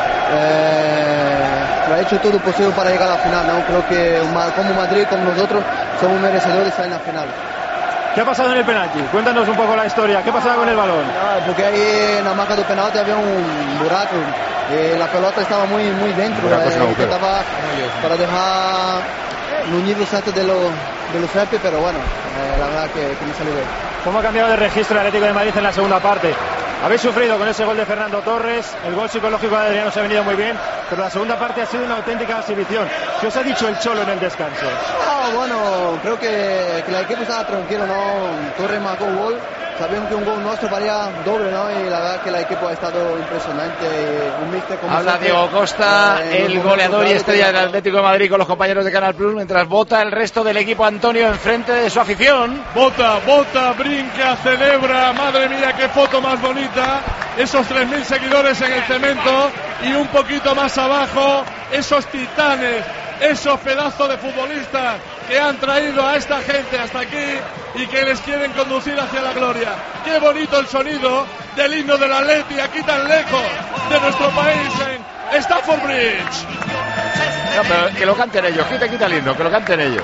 lo ha hecho todo posible para llegar a la final, ¿no? Creo que como Madrid, como nosotros, somos merecedores de estar en la final. ¿Qué ha pasado en el penalti? Cuéntanos un poco la historia. ¿Qué pasaba con el balón? Porque ahí en la marca del penalti había un buraco. La pelota estaba muy dentro. Estaba para dejar Núñez antes de los césped, pero bueno, la verdad que me salió bien. ¿Cómo ha cambiado de registro el Atlético de Madrid en la segunda parte? Habéis sufrido con ese gol de Fernando Torres, el gol psicológico de Adriano se ha venido muy bien, pero la segunda parte ha sido una auténtica exhibición. ¿Qué os ha dicho el Cholo en el descanso? Bueno, creo que el equipo estaba tranquilo, ¿no? Torres marcó un gol sabíamos que un gol nuestro valía doble, ¿no? Y la verdad que el equipo ha estado impresionante. Un míster como habla siempre, Diego Costa, el goleador y estrella del Atlético de Madrid con los compañeros de Canal Plus, mientras vota el resto del equipo Antonio enfrente de su afición. Vota, brinca, celebra, madre mía, qué foto más bonita. Esos 3.000 seguidores en el cemento y un poquito más abajo, esos titanes, esos pedazos de futbolistas que han traído a esta gente hasta aquí y que les quieren conducir hacia la gloria. Qué bonito el sonido del himno del Atleti aquí tan lejos de nuestro país en Stamford Bridge. No, pero que lo canten ellos, quita el himno, que lo canten ellos.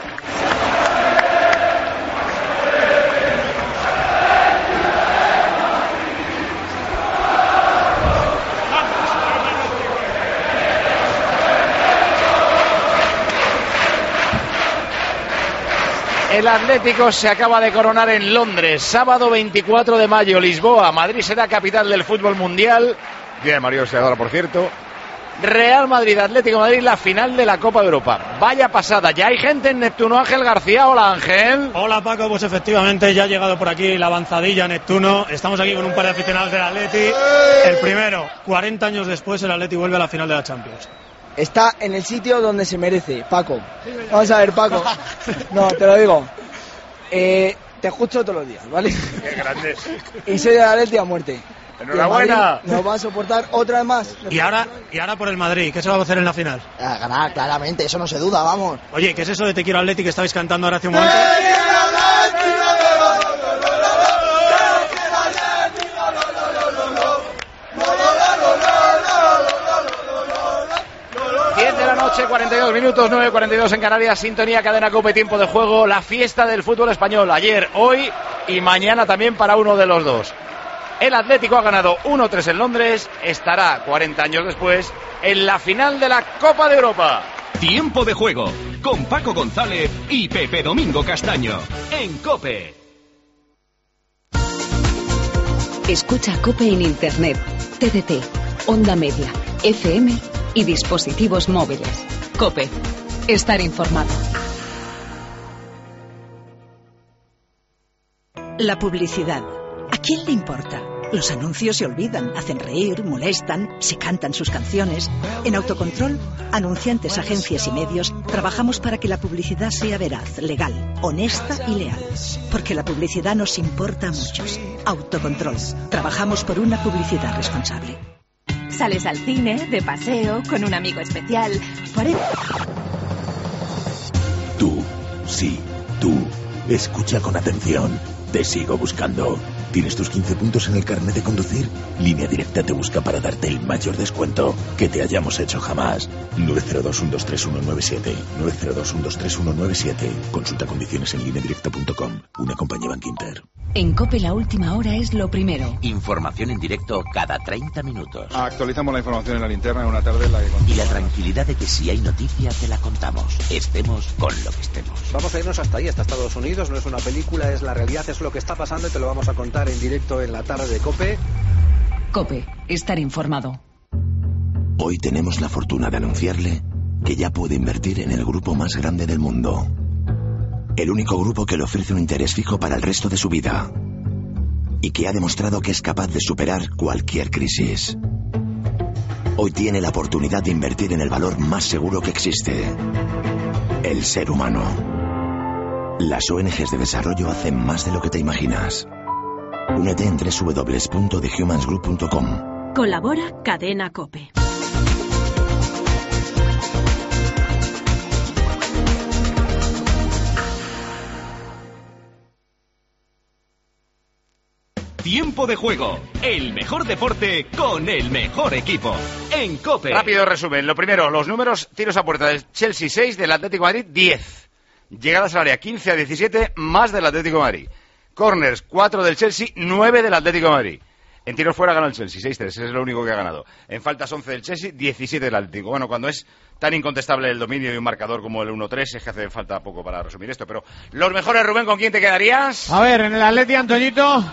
El Atlético se acaba de coronar en Londres, sábado 24 de mayo, Lisboa. Madrid será capital del fútbol mundial. Día de Mario Auxiliadora, por cierto. Real Madrid, Atlético de Madrid, la final de la Copa de Europa. Vaya pasada, ya hay gente en Neptuno. Ángel García, hola Ángel. Hola Paco, pues efectivamente ya ha llegado por aquí la avanzadilla Neptuno. Estamos aquí con un par de aficionados del Atleti. El primero, 40 años después el Atleti vuelve a la final de la Champions. Está en el sitio donde se merece, Paco. Vamos a ver, Paco. No, te lo digo. Te escucho todos los días, ¿vale? Qué grandes. Y soy de la Atleti a muerte. Enhorabuena. Nos va a soportar otra vez más. Y ahora por el Madrid, ¿qué se va a hacer en la final? A ganar, claramente, eso no se duda, vamos. Oye, ¿qué es eso de Te quiero Atleti que estabais cantando ahora hace un momento? 10 de la noche, 42 minutos, 9:42 en Canarias, sintonía Cadena COPE, tiempo de juego, la fiesta del fútbol español, ayer, hoy y mañana también para uno de los dos. El Atlético ha ganado 1-3 en Londres, estará 40 años después en la final de la Copa de Europa. Tiempo de juego, con Paco González y Pepe Domingo Castaño, en COPE. Escucha COPE en Internet, TDT, Onda Media, FM y dispositivos móviles. COPE. Estar informado. La publicidad. ¿A quién le importa? Los anuncios se olvidan, hacen reír, molestan, se cantan sus canciones. En Autocontrol, anunciantes, agencias y medios, trabajamos para que la publicidad sea veraz, legal, honesta y leal. Porque la publicidad nos importa a muchos. Autocontrol. Trabajamos por una publicidad responsable. Sales al cine, de paseo, con un amigo especial. Tú, sí, tú. Escucha con atención. Te sigo buscando. ¿Tienes tus 15 puntos en el carnet de conducir? Línea Directa te busca para darte el mayor descuento que te hayamos hecho jamás. 902-123-197. 902-123-197. Consulta condiciones en lineadirecta.com. Una compañía Bankinter. En COPE la última hora es lo primero. Información en directo cada 30 minutos. Actualizamos la información en la linterna en una tarde en la que Y la tranquilidad de que si hay noticia te la contamos. Estemos con lo que estemos. Vamos a irnos hasta ahí, hasta Estados Unidos. No es una película, es la realidad, es lo que está pasando y te lo vamos a contar en directo en la tarde de COPE. COPE. Estar informado. Hoy tenemos la fortuna de anunciarle que ya puede invertir en el grupo más grande del mundo. El único grupo que le ofrece un interés fijo para el resto de su vida. Y que ha demostrado que es capaz de superar cualquier crisis. Hoy tiene la oportunidad de invertir en el valor más seguro que existe. El ser humano. Las ONGs de desarrollo hacen más de lo que te imaginas. Únete en www.thehumansgroup.com. Colabora Cadena COPE. Tiempo de juego, el mejor deporte con el mejor equipo, en COPE. Rápido resumen, lo primero, los números, tiros a puerta del Chelsea 6, del Atlético de Madrid 10. Llegadas al área 15-17, más del Atlético de Madrid. Corners 4 del Chelsea, 9 del Atlético de Madrid. En tiros fuera ganó el Chelsea, 6-3, ese es lo único que ha ganado. En faltas 11 del Chelsea, 17 del Atlético. Bueno, cuando es tan incontestable el dominio y un marcador como el 1-3, es que hace falta poco para resumir esto. Pero los mejores, Rubén, ¿con quién te quedarías? A ver, en el Atleti, Antoñito.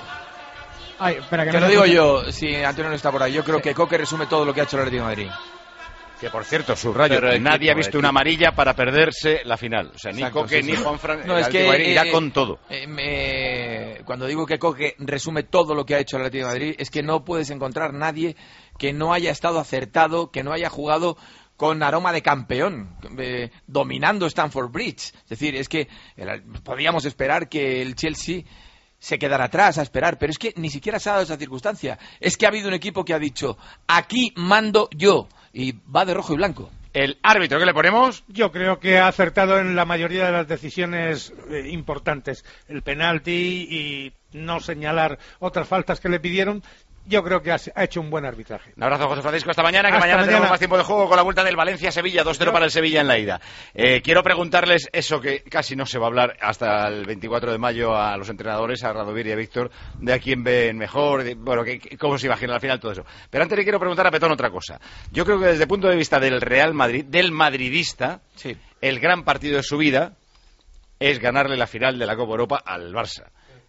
Ay, espera, que te no lo digo escucho. yo, si Antonio no está por ahí. Yo creo que Coque resume todo lo que ha hecho el Atlético de Madrid. Que por cierto, subrayo, nadie ha visto una amarilla para perderse la final. O sea, ni Coque ni Juanfran. No, es que irá con todo. Cuando digo que Coque resume todo lo que ha hecho el Atlético de Madrid, es que no puedes encontrar nadie que no haya estado acertado, que no haya jugado con aroma de campeón, dominando Stamford Bridge. Es decir, es que podíamos esperar que el Chelsea se quedara atrás a esperar, pero es que ni siquiera se ha dado esa circunstancia. Es que ha habido un equipo que ha dicho, aquí mando yo, y va de rojo y blanco. ¿El árbitro qué le ponemos? Yo creo que ha acertado en la mayoría de las decisiones importantes. El penalti y no señalar otras faltas que le pidieron. Yo creo que ha hecho un buen arbitraje. Un abrazo, José Francisco. Hasta mañana, que mañana tenemos más tiempo de juego con la vuelta del Valencia-Sevilla, 2-0 para el Sevilla en la ida. Quiero preguntarles eso que casi no se va a hablar hasta el 24 de mayo a los entrenadores, a Radomir y a Víctor, de a quién ven mejor, cómo se imagina al final todo eso. Pero antes le quiero preguntar a Petón otra cosa. Yo creo que desde el punto de vista del Real Madrid, del madridista, sí, el gran partido de su vida es ganarle la final de la Copa Europa al Barça.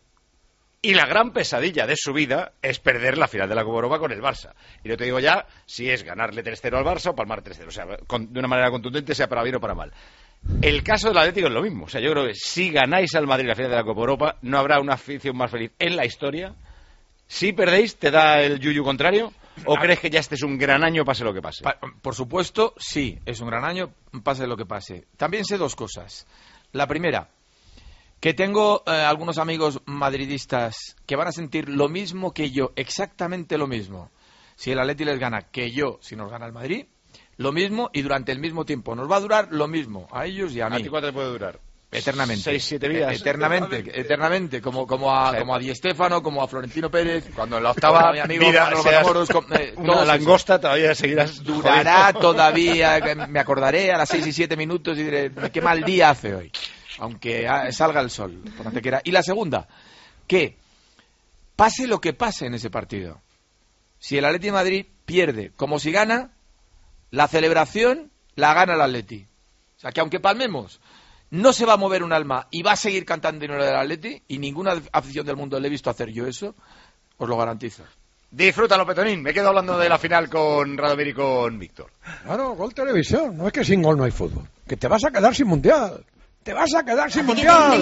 Y la gran pesadilla de su vida es perder la final de la Copa Europa con el Barça. Y no te digo ya si es ganarle 3-0 al Barça o palmar 3-0. O sea, de una manera contundente, sea para bien o para mal. El caso del Atlético es lo mismo. O sea, yo creo que si ganáis al Madrid la final de la Copa Europa, no habrá una afición más feliz en la historia. Si perdéis, ¿te da el yuyu contrario? ¿O crees que ya este es un gran año, pase lo que pase? Por supuesto, sí, es un gran año, pase lo que pase. También sé dos cosas. La primera, que tengo algunos amigos madridistas que van a sentir lo mismo que yo, exactamente lo mismo. Si el Atleti les gana, que yo, si nos gana el Madrid, lo mismo y durante el mismo tiempo. Nos va a durar lo mismo, a ellos y a mí. ¿A ti cuánto te puede durar? Eternamente. 6-7 vidas. Eternamente. Como a Di Stéfano, como a Florentino Pérez. Cuando en la octava mi amigo vida Moros, una langosta, todavía seguirás. Durará todavía, me acordaré a las 6 y 7 minutos y diré, qué mal día hace hoy. Aunque salga el sol, por donde quiera. Y la segunda, que pase lo que pase en ese partido. Si el Atleti de Madrid pierde, como si gana, la celebración la gana el Atleti. O sea, que aunque palmemos, no se va a mover un alma y va a seguir cantando en el del Atleti, y ninguna afición del mundo le he visto hacer yo eso, os lo garantizo. Disfrútalo, Petonín. Me quedo hablando de la final con Radomir y con Víctor. Claro, Gol Televisión. No es que sin gol no hay fútbol. Que te vas a quedar sin mundial. Te vas a quedar sin mundial.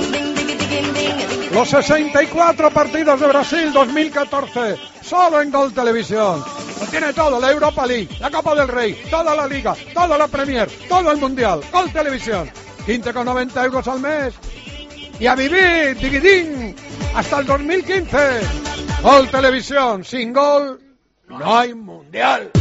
Los 64 partidos de Brasil 2014. Solo en Gol Televisión. Lo tiene todo. La Europa League, la Copa del Rey, toda la Liga, toda la Premier, todo el mundial. Gol Televisión. 15,90 euros al mes. Y a vivir, digidín, hasta el 2015. Gol Televisión. Sin gol no hay mundial.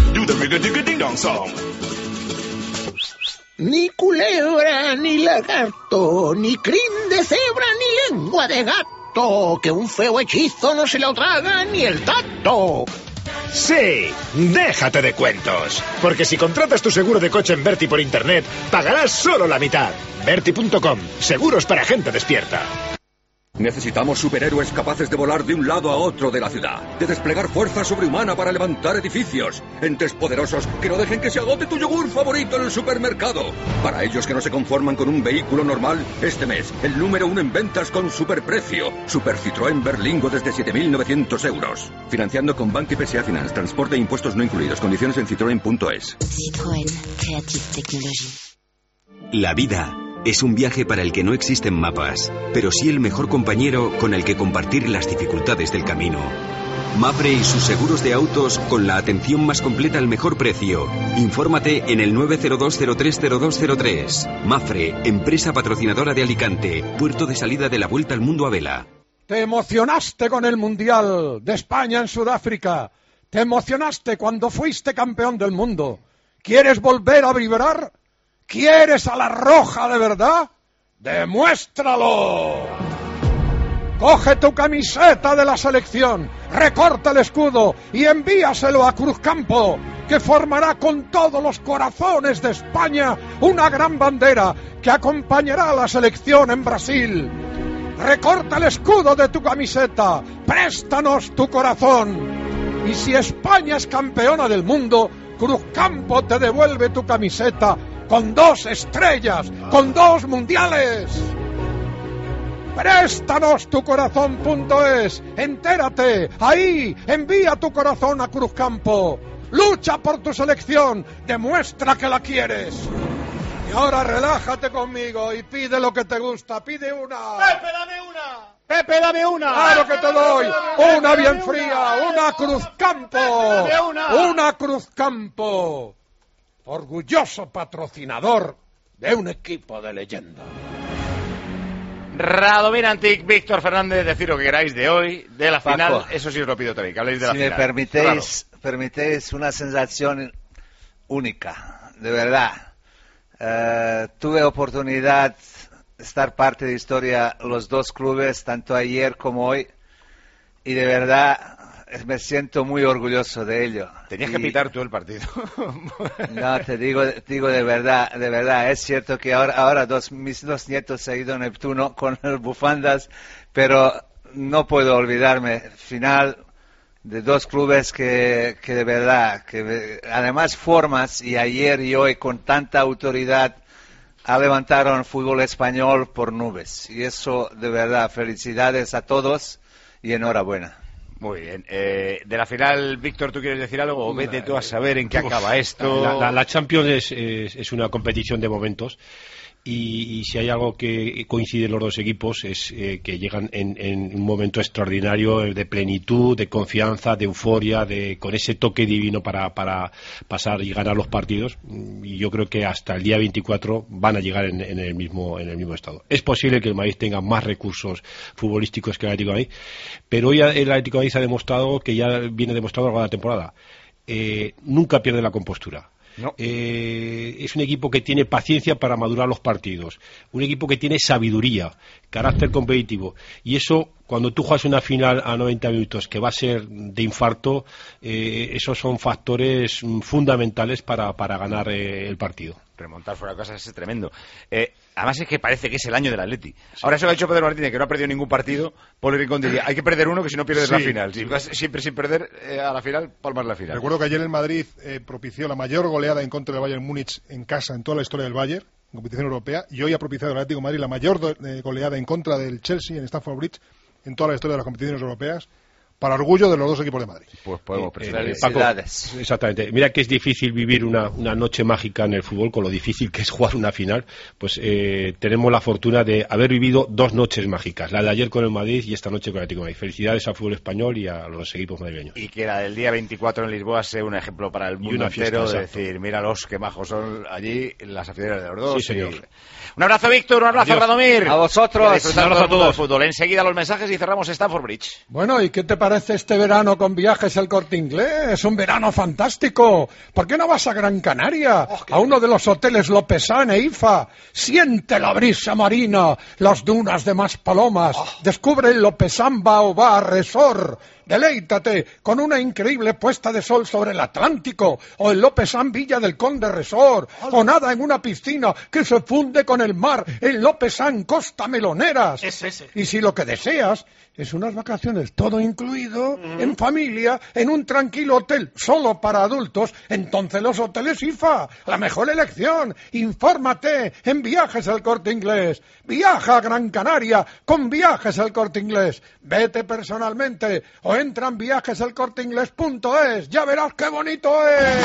Ni culebra, ni lagarto, ni crin de cebra, ni lengua de gato, que un feo hechizo no se lo traga ni el tacto. Sí, déjate de cuentos, porque si contratas tu seguro de coche en Verti por internet, pagarás solo la mitad. Verti.com, seguros para gente despierta. Necesitamos superhéroes capaces de volar de un lado a otro de la ciudad, de desplegar fuerza sobrehumana para levantar edificios, entes poderosos que no dejen que se agote tu yogur favorito en el supermercado. Para ellos que no se conforman con un vehículo normal, este mes, el número 1 en ventas con superprecio. Super Citroën Berlingo desde 7.900 euros. Financiando con Bank y PSA Finance, transporte e impuestos no incluidos. Condiciones en citroen.es. Citroën Creative Technology. La vida es un viaje para el que no existen mapas, pero sí el mejor compañero con el que compartir las dificultades del camino. Mapfre y sus seguros de autos con la atención más completa al mejor precio. Infórmate en el 902030203. Mapfre, empresa patrocinadora de Alicante, puerto de salida de la Vuelta al Mundo a vela. Te emocionaste con el Mundial de España en Sudáfrica. Te emocionaste cuando fuiste campeón del mundo. ¿Quieres volver a vibrar? ¿Quieres a la roja de verdad? ¡Demuéstralo! Coge tu camiseta de la selección, recorta el escudo y envíaselo a Cruzcampo, que formará con todos los corazones de España una gran bandera que acompañará a la selección en Brasil. Recorta el escudo de tu camiseta, préstanos tu corazón. Y si España es campeona del mundo, Cruzcampo te devuelve tu camiseta con 2 estrellas, con 2 mundiales. Préstanos tu corazón.es. Entérate, ahí, envía tu corazón a Cruzcampo. lucha por tu selección, demuestra que la quieres. Y ahora relájate conmigo y pide lo que te gusta, pide una. ¡Pepe, dame una! ¡Pepe, dame una! ¡Claro que te doy! ¡Una bien fría! ¡Una Cruzcampo! ¡Una Cruzcampo! Orgulloso patrocinador de un equipo de leyenda. Radomir Antic, Víctor Fernández, decir lo que queráis de hoy, de la final. Paco, eso sí os lo pido también, que habléis de la final. Si me permitéis una sensación única, de verdad. Tuve oportunidad de estar parte de historia los dos clubes, tanto ayer como hoy, y de verdad me siento muy orgulloso de ello. Tenías que pitar tú el partido. No, te digo de verdad, es cierto que ahora mis dos nietos se han ido a Neptuno con las bufandas, pero no puedo olvidarme, final de dos clubes que de verdad, que además formas, y ayer y hoy con tanta autoridad, levantaron fútbol español por nubes. Y eso, de verdad, felicidades a todos y enhorabuena. Muy bien. De la final, Víctor, ¿tú quieres decir algo? O vete tú a saber en qué acaba esto. La Champions es una competición de momentos. Y si hay algo que coincide en los dos equipos es que llegan en un momento extraordinario de plenitud, de confianza, de euforia, con ese toque divino para pasar y ganar los partidos. Y yo creo que hasta el día 24 van a llegar en el mismo estado. Es posible que el Madrid tenga más recursos futbolísticos que el Atlético de Madrid, pero hoy el Atlético de Madrid ha demostrado, que ya viene demostrado a lo largo de la temporada, nunca pierde la compostura. No. Es un equipo que tiene paciencia para madurar los partidos, un equipo que tiene sabiduría, carácter competitivo, y eso, cuando tú juegas una final a 90 minutos que va a ser de infarto, esos son factores fundamentales para ganar el partido. Remontar fuera de casa es tremendo. Además es que parece que es el año del Atleti. Ahora eso lo ha hecho Pedro Martínez, que no ha perdido ningún partido. Poli Rincón diría, hay que perder uno, que si no pierdes la final. Si vas siempre sin perder a la final, palmas la final. Recuerdo que ayer el Madrid propició la mayor goleada en contra del Bayern Múnich en casa en toda la historia del Bayern, en competición europea, y hoy ha propiciado el Atlético de Madrid la mayor goleada en contra del Chelsea en Stamford Bridge en toda la historia de las competiciones europeas, para orgullo de los dos equipos de Madrid. Pues podemos presentar. Paco, exactamente. Mira que es difícil vivir una noche mágica en el fútbol, con lo difícil que es jugar una final. Pues tenemos la fortuna de haber vivido dos noches mágicas, la de ayer con el Madrid y esta noche con el Atlético de Madrid. Felicidades al fútbol español y a los equipos madrileños. Y que la del día 24 en Lisboa sea un ejemplo para el mundo entero, de decir, míralos qué majos son allí las aficiones de los dos. Sí, señor. Un abrazo, Víctor, un abrazo, Radomir. A vosotros. Un abrazo a todos. Fútbol. Enseguida los mensajes y cerramos Stamford Bridge. Bueno, ¿y qué te parece este verano con Viajes El Corte Inglés? Es un verano fantástico. ¿Por qué no vas a Gran Canaria? A uno de los hoteles Lopesán e IFA. Siente la brisa marina, las dunas de Maspalomas. Descubre el Lopesán Baobab Resort. Deleítate con una increíble puesta de sol sobre el Atlántico, o el Lopesán Villa del Conde Resort, o nada en una piscina que se funde con el mar en Lopesán Costa Meloneras. Y si lo que deseas es unas vacaciones todo incluido, en familia, en un tranquilo hotel solo para adultos, entonces los hoteles IFA, la mejor elección. Infórmate en Viajes El Corte Inglés. Viaja a Gran Canaria con Viajes El Corte Inglés. Vete personalmente o entra en viajeselcorteinglés.es. Ya verás qué bonito es.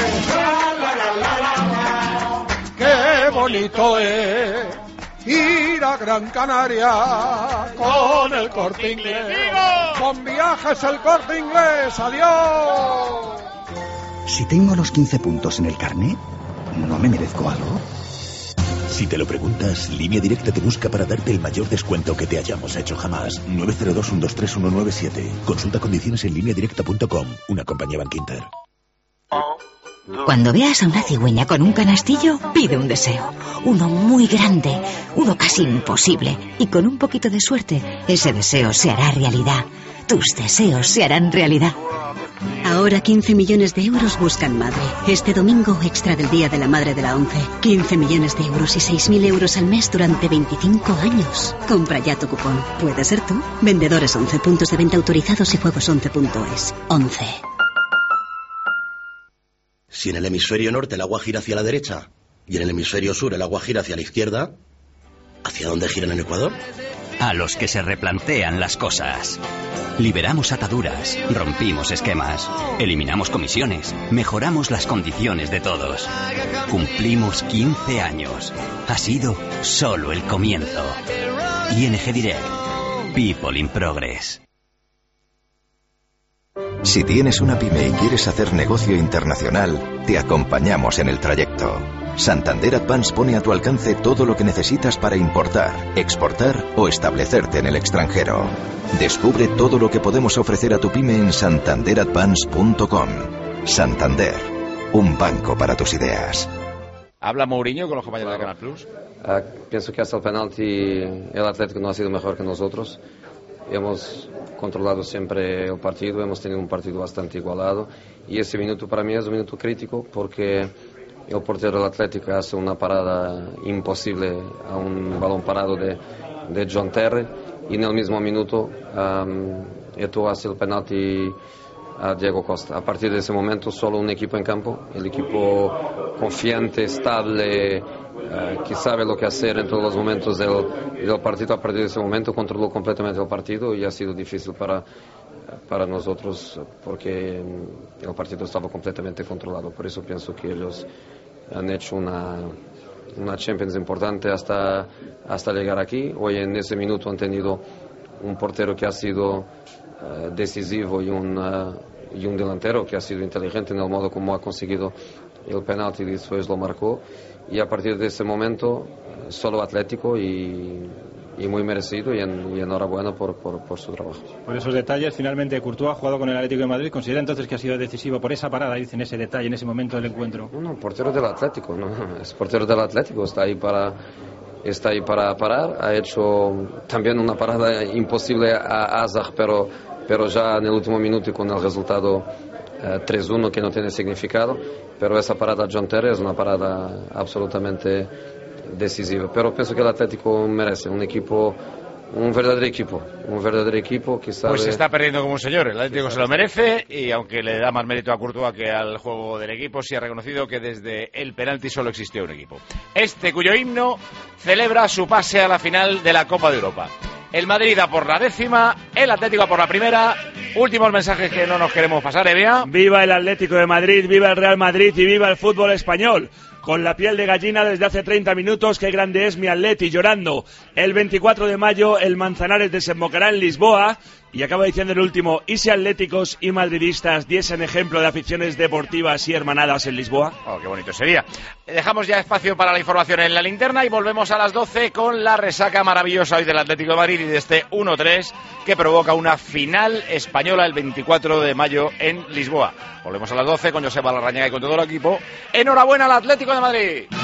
Qué bonito es ir a Gran Canaria con el Corte Inglés. Con Viajes El Corte Inglés. Adiós. Si tengo los 15 puntos en el carné, ¿no me merezco algo? Si te lo preguntas, Línea Directa te busca para darte el mayor descuento que te hayamos hecho jamás. 902-123-197. Consulta condiciones en lineadirecta.com. Una compañía Bankinter. Cuando veas a una cigüeña con un canastillo, pide un deseo. Uno muy grande, uno casi imposible. Y con un poquito de suerte, ese deseo se hará realidad. Tus deseos se harán realidad. Ahora 15 millones de euros buscan madre. Este domingo, extra del Día de la Madre de la ONCE. 15 millones de euros y 6.000 euros al mes durante 25 años. Compra ya tu cupón. ¿Puede ser tú? Vendedores 11, puntos de venta autorizados y juegos11.es. 11. Si en el hemisferio norte el agua gira hacia la derecha y en el hemisferio sur el agua gira hacia la izquierda, ¿hacia dónde gira en el Ecuador? a los que se replantean las cosas. Liberamos ataduras, rompimos esquemas, eliminamos comisiones, mejoramos las condiciones de todos. Cumplimos 15 años. Ha sido solo el comienzo. ING Direct. People in Progress. Si tienes una pyme y quieres hacer negocio internacional, te acompañamos en el trayecto. Santander Advance pone a tu alcance todo lo que necesitas para importar, exportar o establecerte en el extranjero. Descubre todo lo que podemos ofrecer a tu pyme en santanderadvance.com. Santander, un banco para tus ideas. ¿Habla Mourinho con los compañeros de Canal Plus? Pienso que hasta el penalti el Atlético no ha sido mejor que nosotros. Hemos controlado siempre el partido, hemos tenido un partido bastante igualado y ese minuto para mí es un minuto crítico porque el portero del Atlético hace una parada imposible a un balón parado de John Terry y en el mismo minuto Eto'o hace el penalti a Diego Costa. A partir de ese momento solo un equipo en campo, el equipo confiante, estable, que sabe lo que hacer en todos los momentos del partido. A partir de ese momento controló completamente el partido y ha sido difícil para nosotros porque el partido estaba completamente controlado. Por eso pienso que ellos han hecho una Champions importante hasta llegar aquí. Hoy en ese minuto han tenido un portero que ha sido decisivo y un delantero que ha sido inteligente en el modo como ha conseguido el penalti y después lo marcó. Y a partir de ese momento solo Atlético y muy merecido y enhorabuena por su trabajo. Por esos detalles, finalmente Courtois ha jugado con el Atlético de Madrid. ¿Considera entonces que ha sido decisivo por esa parada, dicen, ese detalle, en ese momento del encuentro? No, portero del Atlético, no, es portero del Atlético, está ahí para parar. Ha hecho también una parada imposible a Hazard, pero ya en el último minuto y con el resultado 3-1 que no tiene significado, pero esa parada a John Terry es una parada absolutamente decisiva. Pero pienso que el Atlético merece un verdadero equipo que sabe... Pues se está perdiendo como un señor, el Atlético se lo merece y aunque le da más mérito a Courtois que al juego del equipo, sí ha reconocido que desde el penalti solo existió un equipo. Cuyo himno celebra su pase a la final de la Copa de Europa. El Madrid a por la 10ª, el Atlético a por la primera. Últimos mensajes que no nos queremos pasar, Evia. Viva el Atlético de Madrid, viva el Real Madrid y viva el fútbol español. Con la piel de gallina desde hace 30 minutos, qué grande es mi Atleti, llorando. El 24 de mayo el Manzanares desembocará en Lisboa. Y acaba diciendo el último, ¿y si atléticos y madridistas diesen ejemplo de aficiones deportivas y hermanadas en Lisboa? Oh, qué bonito sería. Dejamos ya espacio para la información en la linterna y volvemos a las 12 con la resaca maravillosa hoy del Atlético de Madrid y de este 1-3 que provoca una final española el 24 de mayo en Lisboa. Volvemos a las 12 con Joseba Larrañaga y con todo el equipo. ¡Enhorabuena al Atlético de Madrid!